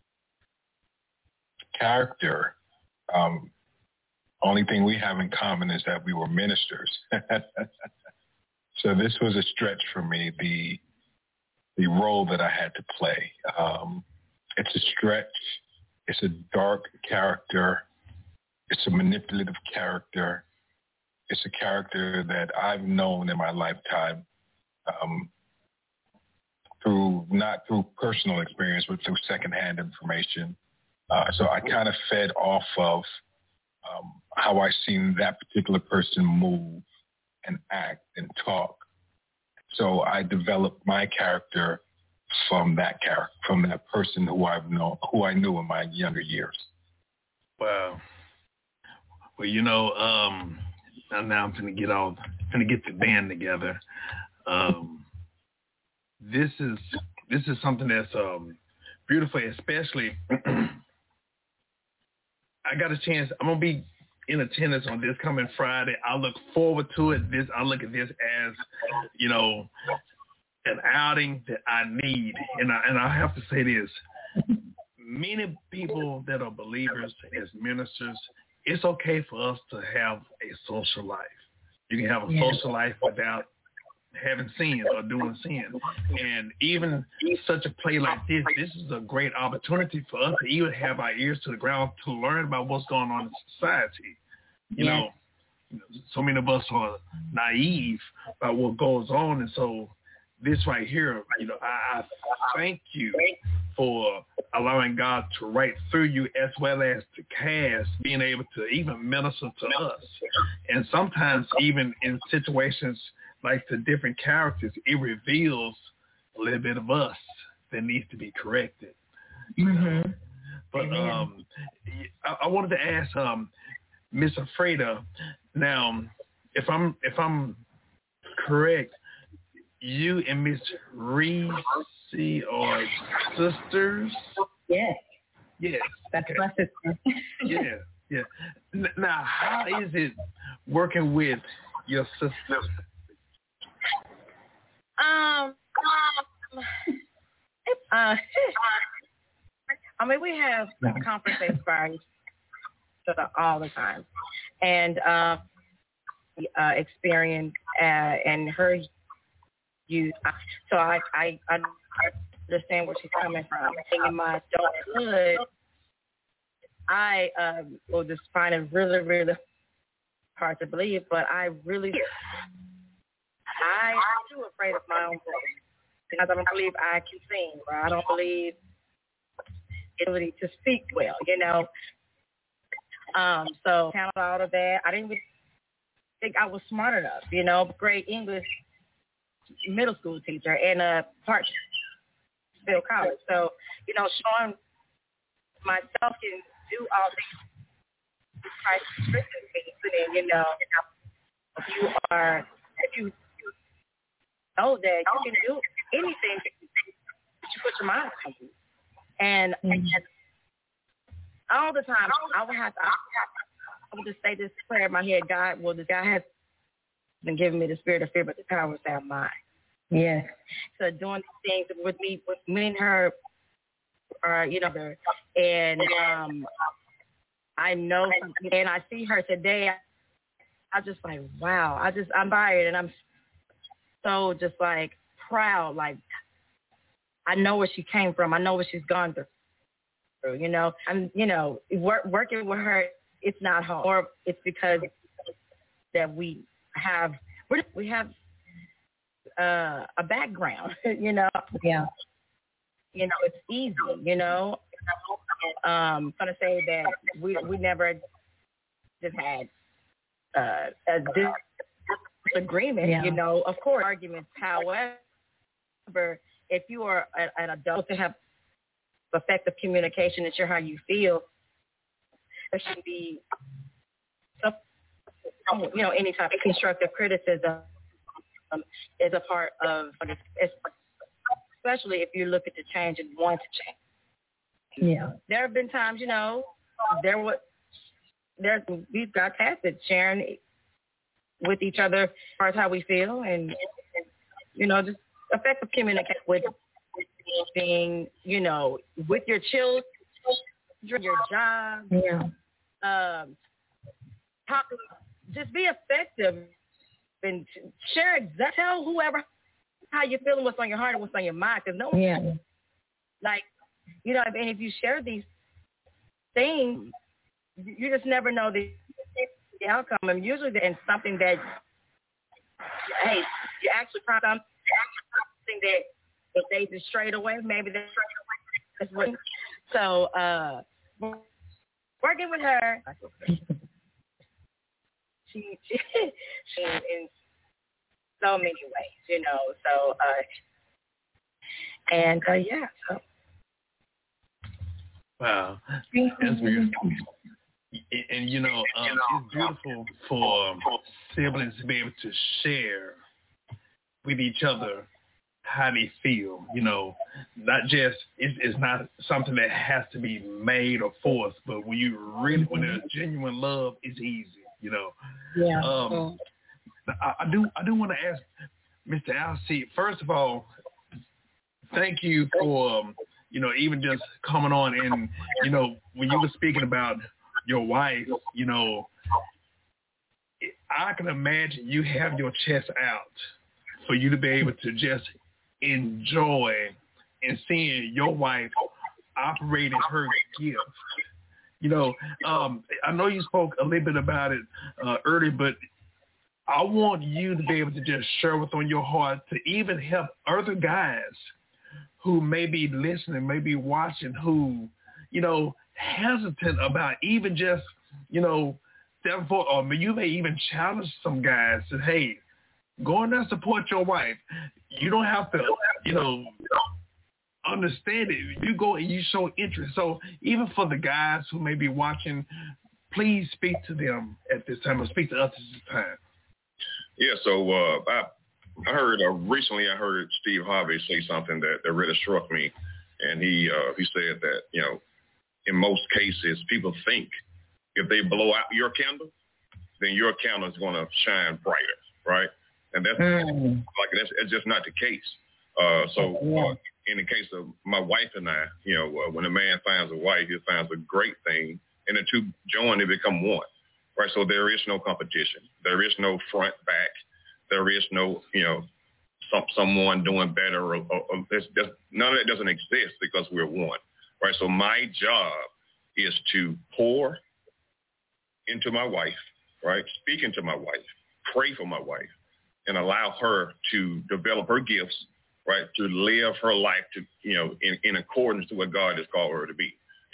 Speaker 6: character, um, only thing we have in common is that we were ministers. So this was a stretch for me, the the role that I had to play. Um, it's a stretch. It's a dark character. It's a manipulative character. It's a character that I've known in my lifetime um, through, not through personal experience, but through secondhand information. Uh, so I kind of fed off of um, how I seen that particular person move and act and talk. So I developed my character from that character, from that person who I've known, who I knew in my younger years.
Speaker 2: Wow. Well, you know, um, now I'm going to get all, going to get the band together. Um, this is this is something that's um, beautiful, especially. I got a chance. I'm gonna be in attendance on this coming Friday. I look forward to it. This I look at this as, you know, an outing that I need. And I and I have to say this: many people that are believers as ministers, it's okay for us to have a social life. You can have a yeah. social life without having sin or doing sin. And even such a play like this, this is a great opportunity for us to even have our ears to the ground to learn about what's going on in society. You yeah. know, so many of us are naive about what goes on. And so this right here, you know, I, I thank you for allowing God to write through you as well as to cast, being able to even minister to us. And sometimes even in situations like the different characters, it reveals a little bit of us that needs to be corrected.
Speaker 3: Mm-hmm.
Speaker 2: But um, I, I wanted to ask um, Miss Alfreda. Now, if I'm if I'm correct, you and Miss Reese are sisters.
Speaker 3: Yes.
Speaker 2: Yes.
Speaker 3: That's
Speaker 2: okay.
Speaker 3: my sister.
Speaker 2: yeah. Yeah. Now, how is it working with your sister?
Speaker 4: Um, uh, I mean, we have conversations about each other all the time, and uh, uh, experience uh, and her youth. So I, I, I understand where she's coming from. In my adulthood, I uh, will just find it really, really hard to believe, but I really. I am too afraid of my own voice because I don't believe I can sing, or I don't believe ability to speak well, you know. Um, so kind of out of that, I didn't really think I was smart enough, you know. Great English middle school teacher and a Hartsfield College. So, you know, showing myself can do all these types of Christian things, and then, you know, if you are, if you know that you can do anything that you put your mind to. And, mm-hmm. and all the time, I would have to, I would, have to, I would just say this prayer in my head, God, well, this guy has been giving me the spirit of fear, but the power is out of mind.
Speaker 3: Yes.
Speaker 4: So doing these things with me, with me and her, are, you know, and um, I know, and I see her today, I, I just like, wow, I just, I'm by it, and I'm so just like proud, like, I know where she came from. I know what she's gone through, you know. I'm, you know, work, working with her, it's not hard. Or it's because that we have, we have uh, a background, you know.
Speaker 3: Yeah.
Speaker 4: You know, it's easy, you know. Um, I'm going to say that we we never just had uh, a disagreement, yeah. you know. Of course, arguments, however, if you are an adult to have effective communication and share how you feel, there should be, some, you know, any type of constructive criticism um, is a part of, especially if you look at the change and want to change.
Speaker 3: Yeah.
Speaker 4: There have been times, you know, there was, there's, we've got past it, sharing with each other as far as how we feel, and, you know, just effective communication with being, you know, with your children, your job.
Speaker 3: Yeah.
Speaker 4: Um, talk, just be effective and share, exact, tell whoever how you're feeling, what's on your heart and what's on your mind. Because no one,
Speaker 3: yeah.
Speaker 4: like, you know, and if you share these things, you just never know the, the outcome. And usually it's something that, hey, you actually probably something that if they just straight away, maybe that's what. So, uh, working with her, she, she, she in so many ways, you know. So, uh, and uh, yeah. So.
Speaker 2: Wow, that's beautiful. And, and you know, um, it's beautiful for siblings to be able to share with each other how they feel, you know, not just, it's, it's not something that has to be made or forced, but when you really, when there's genuine love, it's easy, you know.
Speaker 3: Yeah.
Speaker 2: Um, I, I do, I do want to ask Mister Alcee, first of all, thank you for, um, you know, even just coming on and, you know, when you were speaking about your wife, you know, I can imagine you have your chest out for you to be able to just enjoy and seeing your wife operating her gift. You know, um, I know you spoke a little bit about it uh, earlier, but I want you to be able to just share what's on your heart to even help other guys who may be listening, may be watching, who, you know, hesitant about even just, you know, stepping forward, or you may even challenge some guys that, hey, go in there and support your wife. You don't have to, you know, understand it. You go and you show interest. So even for the guys who may be watching, please speak to them at this time or speak to us at this time.
Speaker 5: Yeah, so uh, I, I heard uh, recently I heard Steve Harvey say something that, that really struck me. And he uh, he said that, you know, in most cases, people think if they blow out your candle, then your candle is going to shine brighter, right? And that's mm. like that's, that's just not the case. Uh, so uh, in the case of my wife and I, you know, uh, when a man finds a wife, he finds a great thing, and the two join, they become one, right? So there is no competition. There is no front back. There is no, you know, some, someone doing better. Or, or, or there's, there's, none of that doesn't exist because we're one, right? So my job is to pour into my wife, right? Speak into my wife, pray for my wife, and allow her to develop her gifts, right, to live her life to, you know, in, in accordance to what God has called her to be.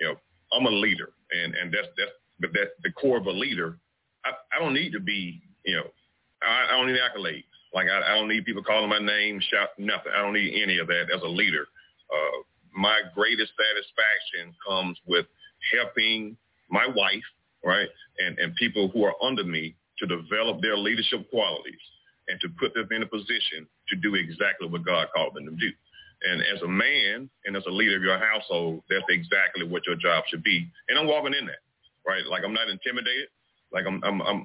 Speaker 5: you know, I'm a leader, and, and that's that's but that's the core of a leader. I, I don't need to be, you know, I, I don't need accolades. Like I, I don't need people calling my name, shout nothing. I don't need any of that as a leader. Uh, my greatest satisfaction comes with helping my wife, right, and, and people who are under me to develop their leadership qualities and to put them in a position to do exactly what God called them to do. And as a man and as a leader of your household, that's exactly what your job should be. And I'm walking in that, right? Like I'm not intimidated. Like I'm, I'm, I'm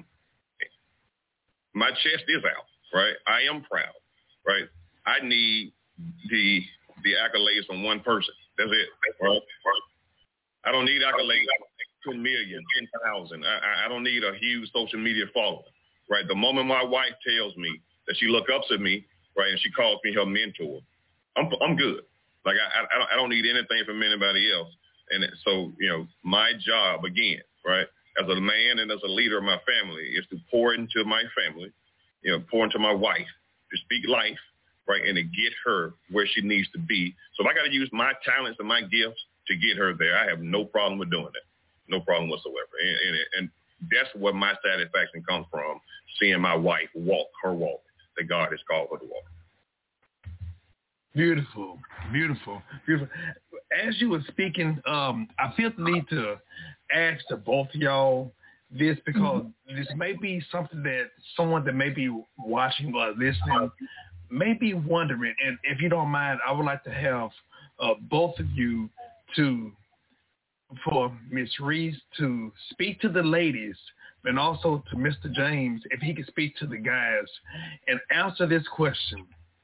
Speaker 5: my chest is out, right? I am proud, right? I need the the accolades from one person. That's it, right? I don't need accolades from ten million, ten thousand. I, I don't need a huge social media following, right? The moment my wife tells me that she looks up to me, right, and she calls me her mentor, I'm I'm good. Like I I don't, I don't need anything from anybody else. And so, you know, my job again, right, as a man and as a leader of my family is to pour into my family, you know, pour into my wife, to speak life, right, and to get her where she needs to be. So if I got to use my talents and my gifts to get her there, I have no problem with doing that. No problem whatsoever. And, and, and that's where my satisfaction comes from, seeing my wife walk her walk that God has called her to walk.
Speaker 2: Beautiful, beautiful, beautiful. As you were speaking, um, I feel the need to ask to both of y'all this because mm-hmm. this may be something that someone that may be watching or listening may be wondering. And if you don't mind, I would like to have uh, both of you to, for Miz Reese to speak to the ladies and also to Mister James, if he could speak to the guys and answer this question.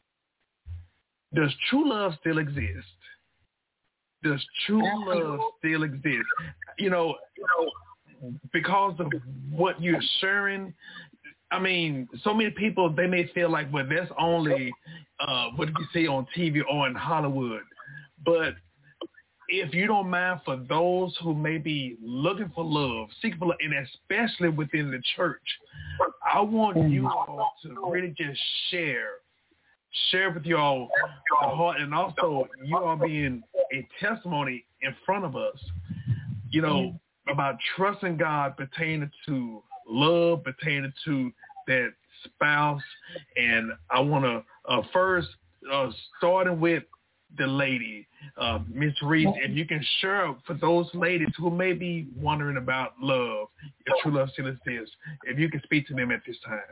Speaker 2: Does true love still exist? Does true love still exist? You know, because of what you're sharing, I mean, so many people, they may feel like, well, that's only uh, what you see on T V or in Hollywood. But if you don't mind, for those who may be looking for love, seeking for love, and especially within the church, I want you all to really just share Share with y'all the heart, and also you all being a testimony in front of us, you know, about trusting God pertaining to love, pertaining to that spouse. And I want to uh, first, uh, starting with the lady, uh, Miz Reese, if you can share for those ladies who may be wondering about love, if true love still exists, if you can speak to them at this time.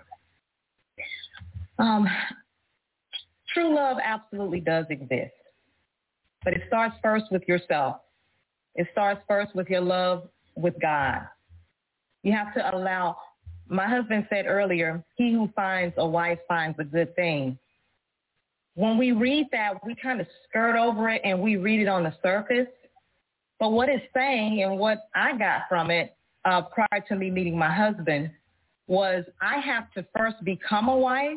Speaker 3: Um. True love absolutely does exist, but it starts first with yourself. It starts first with your love with God. You have to allow, my husband said earlier, he who finds a wife finds a good thing. When we read that, we kind of skirt over it and we read it on the surface. But what it's saying and what I got from it uh, prior to me meeting my husband was I have to first become a wife.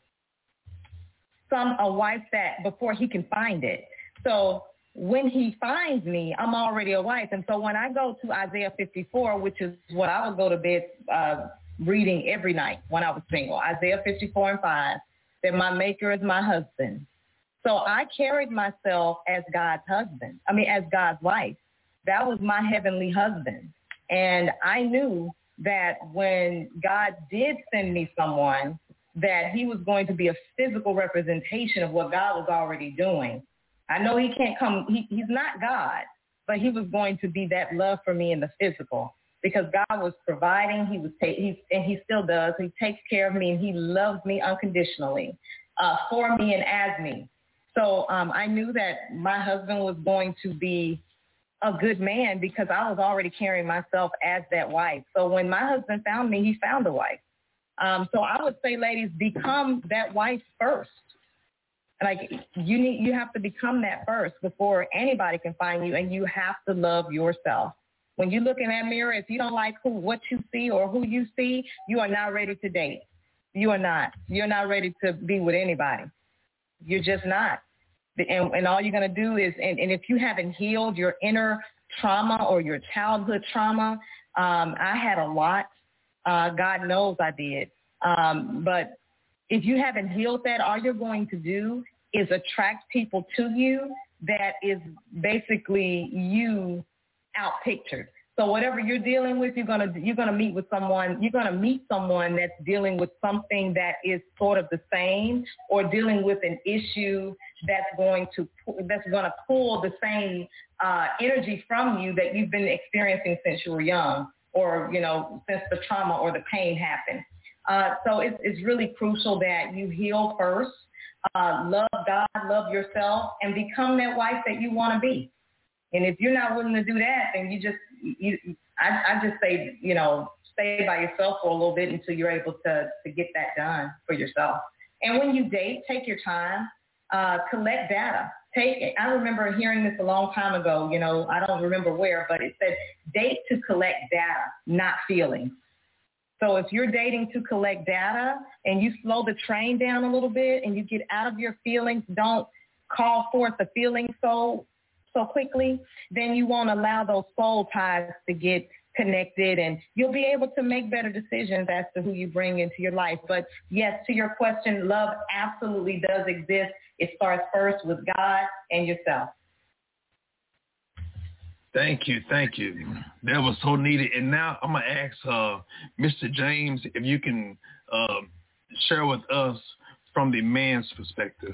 Speaker 3: Some a wife that before he can find it. So when he finds me, I'm already a wife. And so when I go to Isaiah fifty-four, which is what I would go to bed uh, reading every night when I was single, Isaiah fifty-four and five, that my maker is my husband. So I carried myself as God's husband. I mean, as God's wife. That was my heavenly husband. And I knew that when God did send me someone, that he was going to be a physical representation of what God was already doing. I know he can't come, he, he's not God, but he was going to be that love for me in the physical because God was providing, he was ta- he's, and he still does. He takes care of me and he loves me unconditionally uh, for me and as me. So um, I knew that my husband was going to be a good man because I was already carrying myself as that wife. So when my husband found me, he found a wife. Um, so I would say, ladies, become that wife first. Like you need, you have to become that first before anybody can find you, and you have to love yourself. When you look in that mirror, if you don't like who, what you see or who you see, you are not ready to date. You are not. You're not ready to be with anybody. You're just not. And, and all you're going to do is, and, and if you haven't healed your inner trauma or your childhood trauma, um, I had a lot. Uh, God knows I did. Um, but if you haven't healed that, all you're going to do is attract people to you that is basically you outpictured. So whatever you're dealing with, you're gonna you're gonna meet with someone. You're gonna meet someone that's dealing with something that is sort of the same, or dealing with an issue that's going to that's going to pull the same uh, energy from you that you've been experiencing since you were young, or you know since the trauma or the pain happened. Uh, so it's it's really crucial that you heal first, uh, love God, love yourself, and become that wife that you want to be. And if you're not willing to do that, then you just, you, I, I just say, you know, stay by yourself for a little bit until you're able to, to get that done for yourself. And when you date, take your time, uh, collect data. Take, I remember hearing this a long time ago, you know, I don't remember where, but it said date to collect data, not feelings. So if you're dating to collect data and you slow the train down a little bit and you get out of your feelings, don't call forth the feelings so so quickly, then you won't allow those soul ties to get connected, and you'll be able to make better decisions as to who you bring into your life. But yes, to your question, love absolutely does exist. It starts first with God and yourself.
Speaker 2: Thank you, thank you. That was so needed. And now I'm gonna ask uh, Mister James if you can uh, share with us from the man's perspective.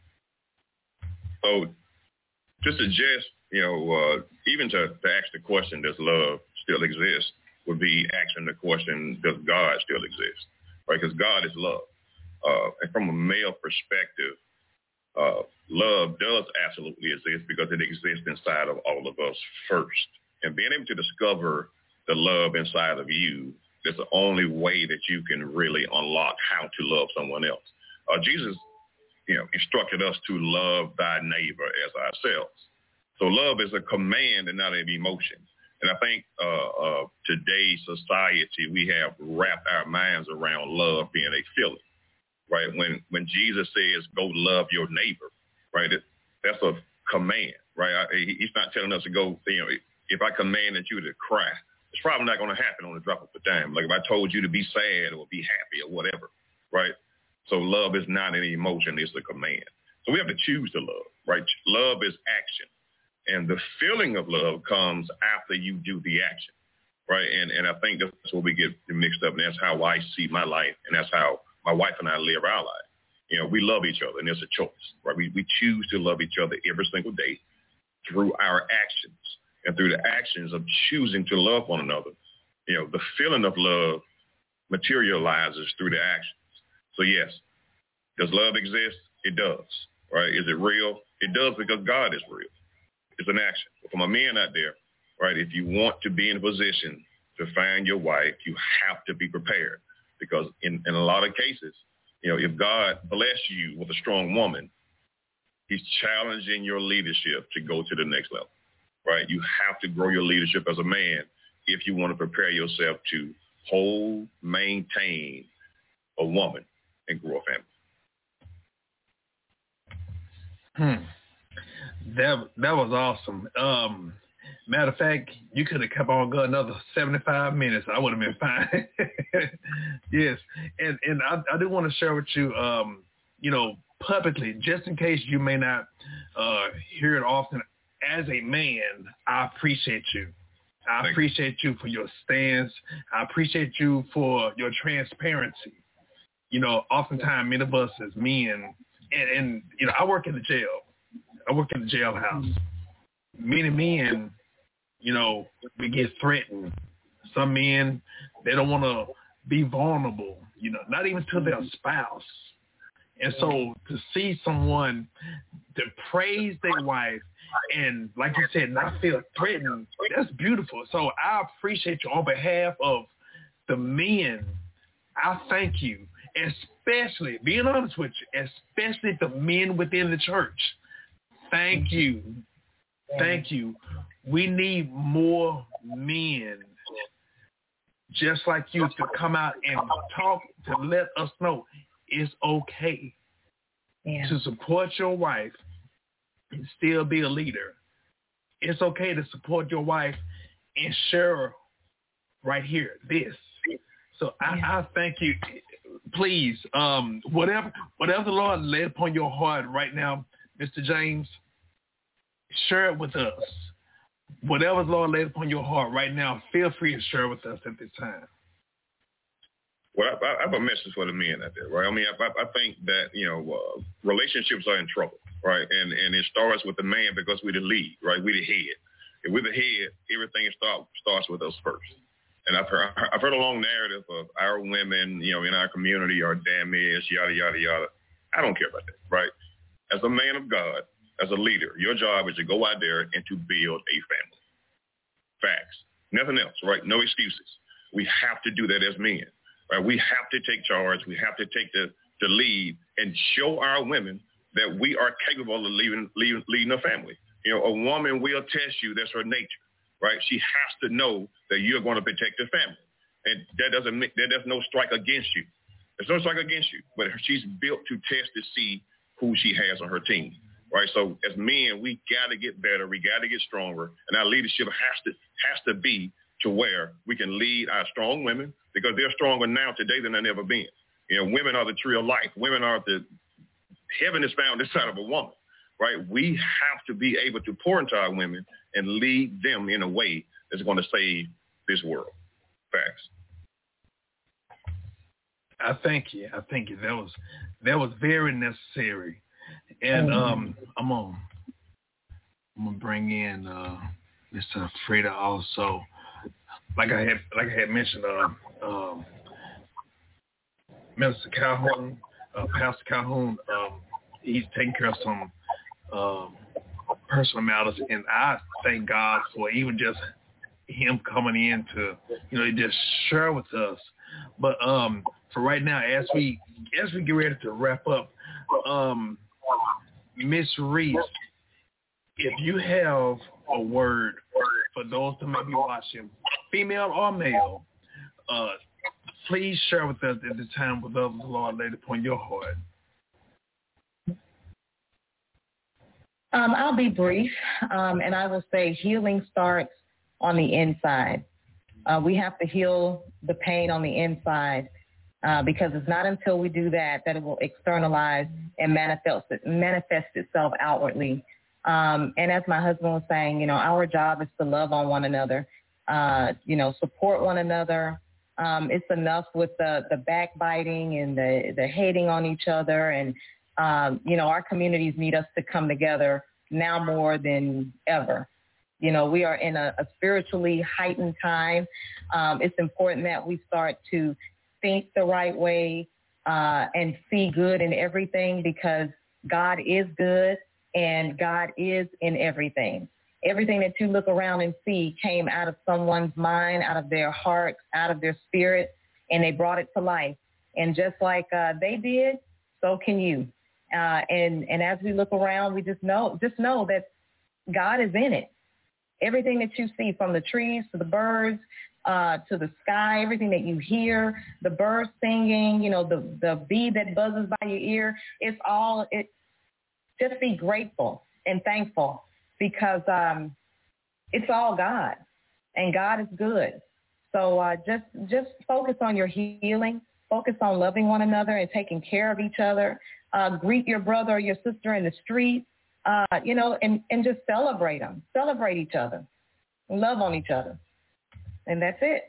Speaker 5: So, just to just, you know, uh, even to, to ask the question, does love still exist, would be asking the question, does God still exist? Right? Because God is love. Uh, and from a male perspective, uh, love does absolutely exist because it exists inside of all of us first. And being able to discover the love inside of you is the only way that you can really unlock how to love someone else. Uh, Jesus you know, instructed us to love thy neighbor as ourselves. So love is a command and not an emotion. And I think uh, uh, today's society, we have wrapped our minds around love being a feeling, right? When when Jesus says, go love your neighbor, right? It, that's a command, right? I, he's not telling us to go, you know, if I commanded you to cry, it's probably not going to happen on the drop of a dime. Like if I told you to be sad or be happy or whatever, right? So love is not an emotion, it's a command. So we have to choose to love, right? Love is action. And the feeling of love comes after you do the action, right? And and I think that's where we get mixed up, and that's how I see my life, and that's how my wife and I live our life. You know, we love each other, and it's a choice, right? We, we choose to love each other every single day through our actions. And through the actions of choosing to love one another, you know, the feeling of love materializes through the actions. So yes, does love exist? It does, right? Is it real? It does because God is real. It's an action. But for my men out there, right, if you want to be in a position to find your wife, you have to be prepared because in, in a lot of cases, you know, if God bless you with a strong woman, he's challenging your leadership to go to the next level, right? You have to grow your leadership as a man if you want to prepare yourself to hold, maintain a woman and grow a
Speaker 2: Hmm.
Speaker 5: family.
Speaker 2: That that was awesome. Um, matter of fact, you could have kept on going another seventy-five minutes. I would have been fine. Yes, and and I, I do want to share with you, um, you know, publicly, just in case you may not uh, hear it often. As a man, I appreciate you. I
Speaker 5: Thank
Speaker 2: appreciate you for your stance. I appreciate you for your transparency. You know, oftentimes many of us as men, and, and you know, I work in the jail. I work in the jailhouse. Many men, you know, we get threatened. Some men, they don't want to be vulnerable, you know, not even to their spouse. And so to see someone to praise their wife and, like you said, not feel threatened, that's beautiful. So I appreciate you on behalf of the men. I thank you, especially, being honest with you, especially the men within the church. Thank you. Thank you. We need more men just like you to come out and talk to let us know it's okay yeah. to support your wife and still be a leader. It's okay to support your wife and share right here this. So I, yeah. I thank you. Please, um, whatever whatever the Lord laid upon your heart right now, Mister James, share it with us. whatever's Lord laid upon your heart right now, feel free to share with us at this time.
Speaker 5: Well, I, I have a message for the men out there, right? I mean, I, I think that, you know, uh, relationships are in trouble, right? And and it starts with the man because we're the lead, right? We're the head. If we're the head, everything start, starts with us first. And I've heard, I've heard a long narrative of our women, you know, in our community are damaged, yada, yada, yada. I don't care about that, right? As a man of God, as a leader, your job is to go out there and to build a family. Facts. Nothing else, right? No excuses. We have to do that as men. Right? We have to take charge. We have to take the, the lead and show our women that we are capable of leading, leading, leading a family. You know, a woman will test you. That's her nature, right? She has to know that you're going to protect the family. And that doesn't make, that there's no strike against you. There's no strike against you, but she's built to test to see who she has on her team, right? So as men, we got to get better. We got to get stronger. And our leadership has to has to be to where we can lead our strong women, because they're stronger now today than they've ever been. You know, women are the tree of life. Women are the, heaven is found inside of a woman, right? We have to be able to pour into our women and lead them in a way that's going to save this world. Facts.
Speaker 2: I thank you. I thank you. That was, that was very necessary. And um, I'm going I'm gonna bring in uh, Mister Freda also. Like I had, like I had mentioned, uh, um, Minister Calhoun, uh, Pastor Calhoun, um, he's taking care of some um, personal matters, and I thank God for even just him coming in to, you know, just share with us. But um, for right now, as we as we get ready to wrap up, um, Miss Reese, if you have a word for those that may be watching, female or male, uh, please share with us at the time with others the Lord laid upon your heart.
Speaker 3: Um, I'll be brief, um, and I will say healing starts on the inside. Uh, we have to heal the pain on the inside, uh, because it's not until we do that that it will externalize and manifest, manifest itself outwardly. Um, and as my husband was saying, you know, our job is to love on one another, uh, you know, support one another. Um, it's enough with the, the backbiting and the, the hating on each other. And, um, you know, our communities need us to come together now more than ever. You know, we are in a, a spiritually heightened time. Um, it's important that we start to think the right way uh, and see good in everything, because God is good. And God is in everything. Everything that you look around and see came out of someone's mind, out of their heart, out of their spirit, and they brought it to life. And just like uh, they did, so can you. Uh, and, and as we look around, we just know, just know that God is in it. Everything that you see, from the trees to the birds, uh, to the sky, everything that you hear, the birds singing, you know, the, the bee that buzzes by your ear, it's all, it, just be grateful and thankful, because um, it's all God, and God is good. So uh, just just focus on your healing. Focus on loving one another and taking care of each other. Uh, greet your brother or your sister in the street, uh, you know, and, and just celebrate them. Celebrate each other. Love on each other. And that's it.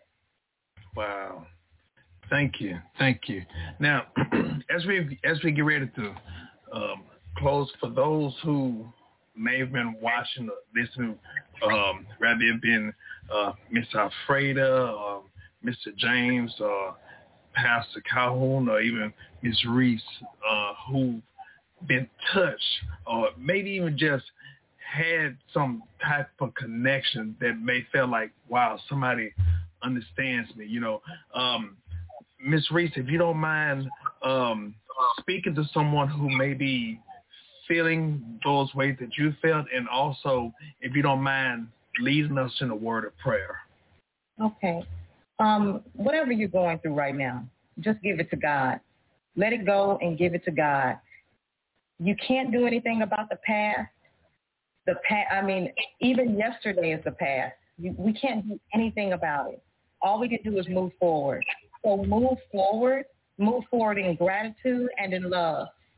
Speaker 2: Wow. Thank you. Thank you. Now, as we as we get ready to um, close, for those who may have been watching this, um, rather it been uh, Miss Alfreda, or Mister James, or Pastor Calhoun, or even Miss Reese, uh, who been touched, or maybe even just had some type of connection that may feel like, wow, somebody understands me, you know. Um, Miss Reese, if you don't mind um, speaking to someone who may be feeling those ways that you felt, and also, if you don't mind, leading us in a word of prayer.
Speaker 3: Okay. Um, whatever you're going through right now, just give it to God. Let it go and give it to God. You can't do anything about the past. The past, I mean, even yesterday is the past. You, we can't do anything about it. All we can do is move forward. So move forward, move forward in gratitude and in love.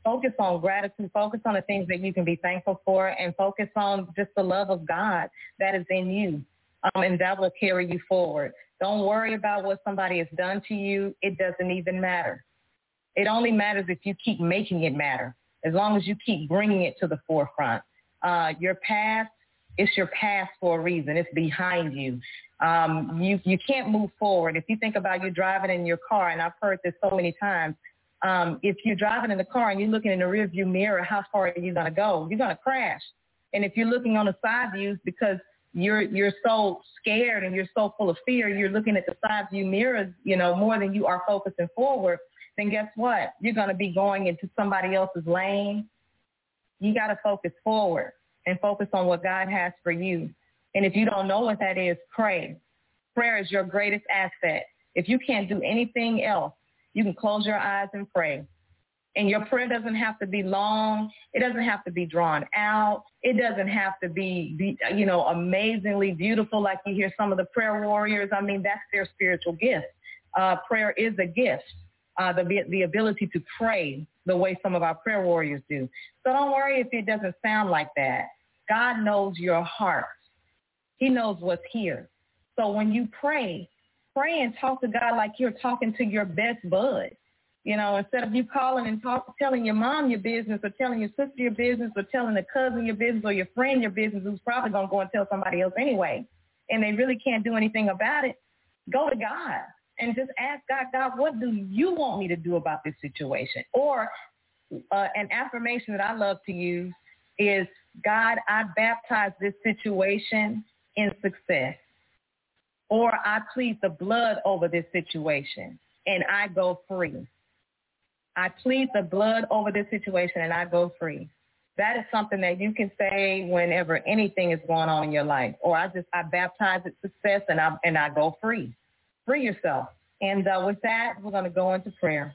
Speaker 3: focus on gratitude, focus on the things that you can be thankful for, and focus on just the love of God that is in you, um, and that will carry you forward. Don't worry about what somebody has done to you. It doesn't even matter. It only matters if you keep making it matter, as long as you keep bringing it to the forefront. Uh, your past, it's your past for a reason. It's behind you. Um, you you can't move forward. If you think about you driving in your car, and I've heard this so many times, um, if you're driving in the car and you're looking in the rearview mirror, how far are you going to go? You're going to crash. And if you're looking on the side views because you're you're so scared and you're so full of fear, you're looking at the side view mirrors, you know, more than you are focusing forward, then guess what? You're going to be going into somebody else's lane. You got to focus forward and focus on what God has for you. And if you don't know what that is, pray. Prayer is your greatest asset. If you can't do anything else, you can close your eyes and pray. And your prayer doesn't have to be long. It doesn't have to be drawn out. It doesn't have to be, be you know, amazingly beautiful like you hear some of the prayer warriors. I mean, that's their spiritual gift. Uh, prayer is a gift, uh, the, the ability to pray the way some of our prayer warriors do. So don't worry if it doesn't sound like that. God knows your heart. He knows what's here. So when you pray, pray and talk to God like you're talking to your best bud. You know, instead of you calling and talk, telling your mom your business or telling your sister your business or telling a cousin your business or your friend your business who's probably going to go and tell somebody else anyway, and they really can't do anything about it, go to God and just ask God, God, what do you want me to do about this situation? Or uh, an affirmation that I love to use is, God, I baptize this situation in success. Or I plead the blood over this situation and I go free. I plead the blood over this situation and I go free. That is something that you can say whenever anything is going on in your life. Or I just, I baptize it success and I, and I go free. Free yourself. And uh, with that, we're going to go into prayer.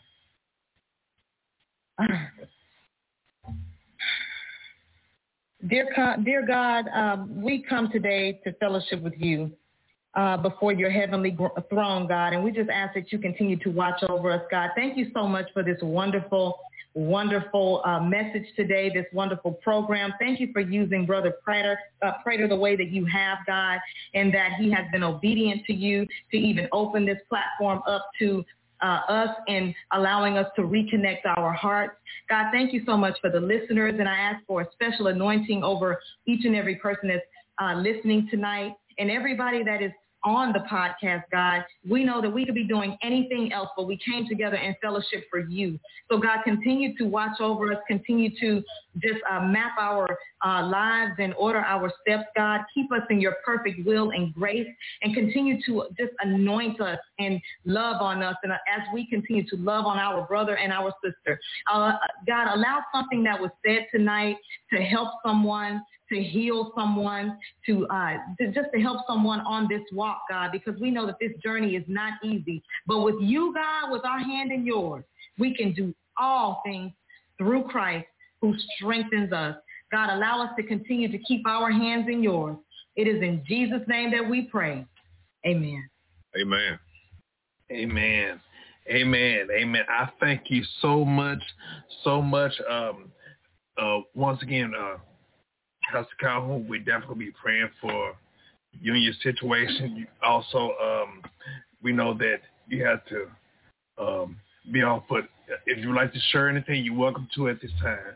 Speaker 3: Dear, dear God, um, we come today to fellowship with you uh, before your heavenly throne, God, and we just ask that you continue to watch over us, God. Thank you so much for this wonderful, wonderful uh, message today, this wonderful program. Thank you for using Brother Prater, uh, Prater the way that you have, God, and that he has been obedient to you to even open this platform up to Uh, us and allowing us to reconnect our hearts. God, thank you so much for the listeners, and I ask for a special anointing over each and every person that's uh, listening tonight and everybody that is on the podcast, God. We know that we could be doing anything else, but we came together in fellowship for you. So, God, continue to watch over us, continue to just uh, map our uh, lives and order our steps, God. Keep us in your perfect will and grace, and continue to just anoint us and love on us. And as we continue to love on our brother and our sister, uh, God, allow something that was said tonight to help someone, to heal someone, to, uh, to just to help someone on this walk, God, because we know that this journey is not easy. But with you, God, with our hand in yours, we can do all things through Christ who strengthens us. God, allow us to continue to keep our hands in yours. It is in Jesus' name that we pray. Amen.
Speaker 5: Amen.
Speaker 2: Amen. Amen. Amen. I thank you so much, so much. Um, uh, once again, uh, Pastor Calhoun, we definitely be praying for you and your situation. You also, um, we know that you have to um, be on foot. If you would like to share anything, you're welcome to at this time.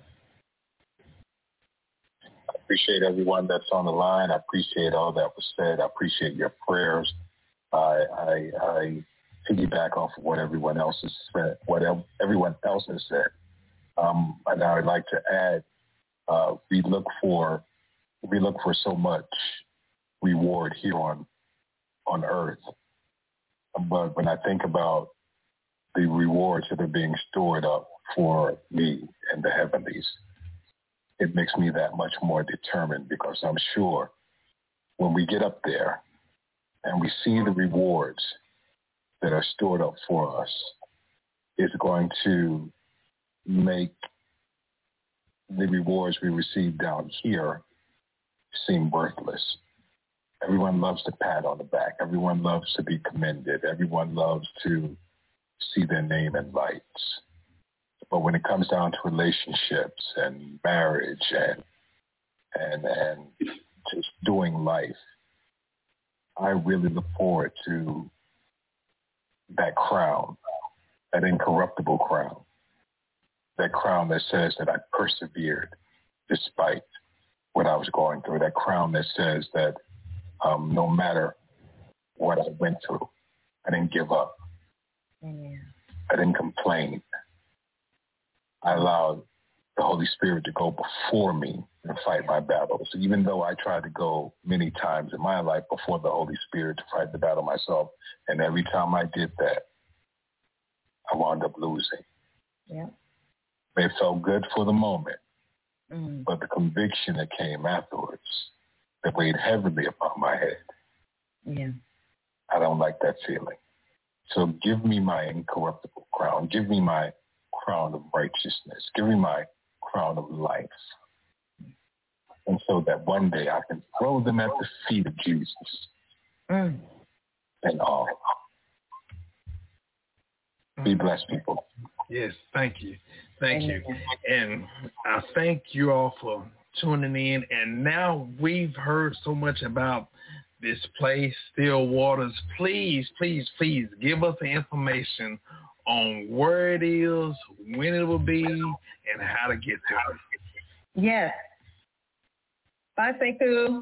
Speaker 6: I appreciate everyone that's on the line. I appreciate all that was said. I appreciate your prayers. I, I, I piggyback off of what everyone else has said, what everyone else has said. Um, and I would like to add, Uh, we look for we look for so much reward here on on earth, but when I think about the rewards that are being stored up for me in the heavenlies, it makes me that much more determined, because I'm sure when we get up there and we see the rewards that are stored up for us, it's going to make the rewards we receive down here seem worthless. Everyone loves to pat on the back. Everyone loves to be commended. Everyone loves to see their name in lights. But when it comes down to relationships and marriage and and and just doing life, I really look forward to that crown, that incorruptible crown, that crown that says that I persevered despite what I was going through, that crown that says that um, no matter what I went through, I didn't give up.
Speaker 3: Yeah.
Speaker 6: I didn't complain. I allowed the Holy Spirit to go before me and fight my battles. Even though I tried to go many times in my life before the Holy Spirit to fight the battle myself, and every time I did that, I wound up losing.
Speaker 3: Yeah.
Speaker 6: It felt good for the moment,
Speaker 3: mm-hmm.
Speaker 6: but the conviction that came afterwards that weighed heavily upon my head,
Speaker 3: yeah.
Speaker 6: I don't like that feeling. So give me my incorruptible crown. Give me my crown of righteousness. Give me my crown of life. And so that one day I can throw them at the feet of Jesus
Speaker 3: mm.
Speaker 6: and all. Be blessed, people.
Speaker 2: Yes, thank you. Thank you. And I thank you all for tuning in. And now we've heard so much about this place, Still Waters. Please, please, please give us the information on where it is, when it will be, and how to get there.
Speaker 3: Yes. Bye, Sekou.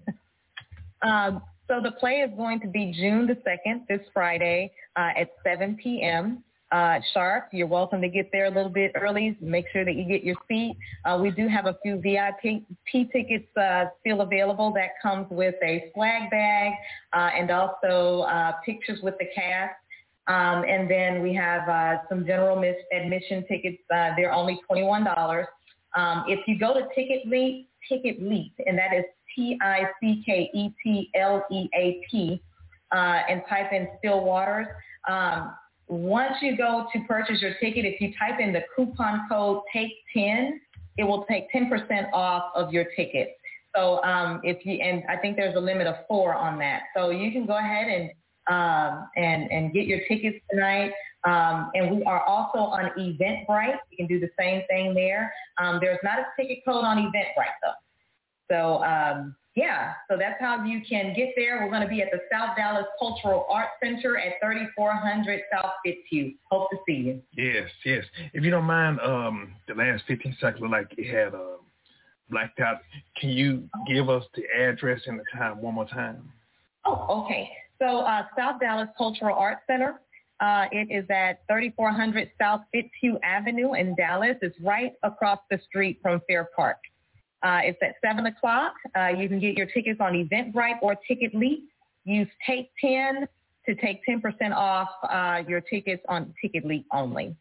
Speaker 3: um, so the play is going to be June the second, this Friday, uh, at seven p.m. Uh, sharp. You're welcome to get there a little bit early. Make sure that you get your seat. Uh, we do have a few V I P tickets uh, still available. That comes with a swag bag uh, and also uh, pictures with the cast. Um, and then we have uh, some general mis- admission tickets. Uh, they're only twenty-one dollars. Um, if you go to Ticket Leap, Ticket Leap, and that is T I C K E T L E A P, uh, and type in Still Waters, um, once you go to purchase your ticket, if you type in the coupon code take ten, it will take ten percent off of your ticket. So um, if you, and I think there's a limit of four on that. So you can go ahead and um, and, and get your tickets tonight. Um, and we are also on Eventbrite. You can do the same thing there. Um, there's not a ticket code on Eventbrite though. So um, yeah, so that's how you can get there. We're going to be at the South Dallas Cultural Arts Center at thirty-four hundred South Fitzhugh. Hope to see you.
Speaker 2: Yes, yes. If you don't mind, um, the last fifteen seconds look like it had uh, blacked out. Can you give us the address and the time one more time?
Speaker 3: Oh, okay. So uh, South Dallas Cultural Arts Center. Uh, it is at thirty-four hundred South Fitzhugh Avenue in Dallas. It's right across the street from Fair Park. Uh, it's at seven o'clock. Uh, you can get your tickets on Eventbrite or Ticket Leap. Use Take ten to take ten percent off uh, your tickets on Ticket Leap only.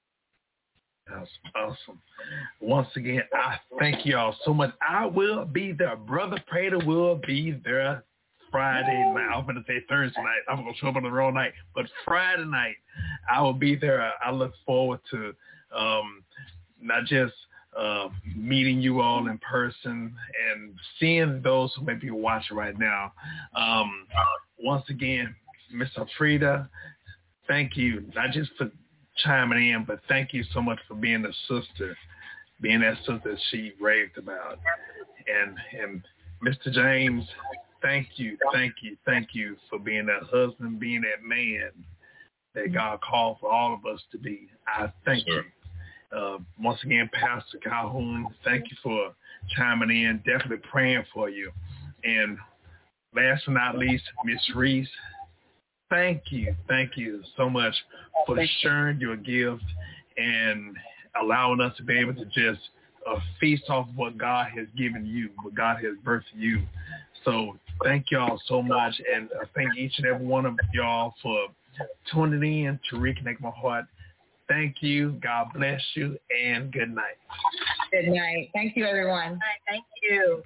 Speaker 2: That's awesome. Once again, I thank y'all so much. I will be there. Brother Prater will be there Friday night. I was going to say Thursday night. I'm going to show up on the wrong night. But Friday night, I will be there. I look forward to um, not just uh, meeting you all in person and seeing those who may be watching right now. Um, once again, Miss Frida, thank you, not just for chiming in, but thank you so much for being the sister, being that sister that she raved about. And, and Mister James, thank you, thank you, thank you for being that husband, being that man that God called for all of us to be. I thank
Speaker 5: sure.
Speaker 2: you. Uh, once again, Pastor Calhoun, thank you for chiming in, definitely praying for you. And last but not least, Miss Reese, thank you, thank you so much for sharing your gift and allowing us to be able to just uh, feast off what God has given you, what God has birthed you. So thank y'all so much, and I thank each and every one of y'all for tuning in to Reconnect My Heart. Thank you. God bless you, and good night.
Speaker 3: Good night. Thank you, everyone.
Speaker 4: Bye. Thank you.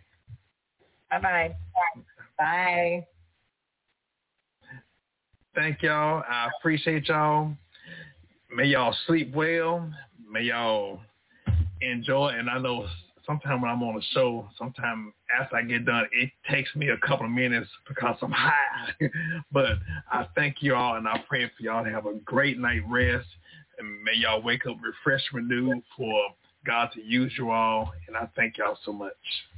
Speaker 4: Bye-bye.
Speaker 3: Bye.
Speaker 2: Thank y'all. I appreciate y'all. May y'all sleep well. May y'all enjoy. And I know sometimes when I'm on a show, sometimes after I get done, it takes me a couple of minutes because I'm high. But I thank you all, and I pray for y'all to have a great night rest. And may y'all wake up refreshed, renewed for God to use you all. And I thank y'all so much.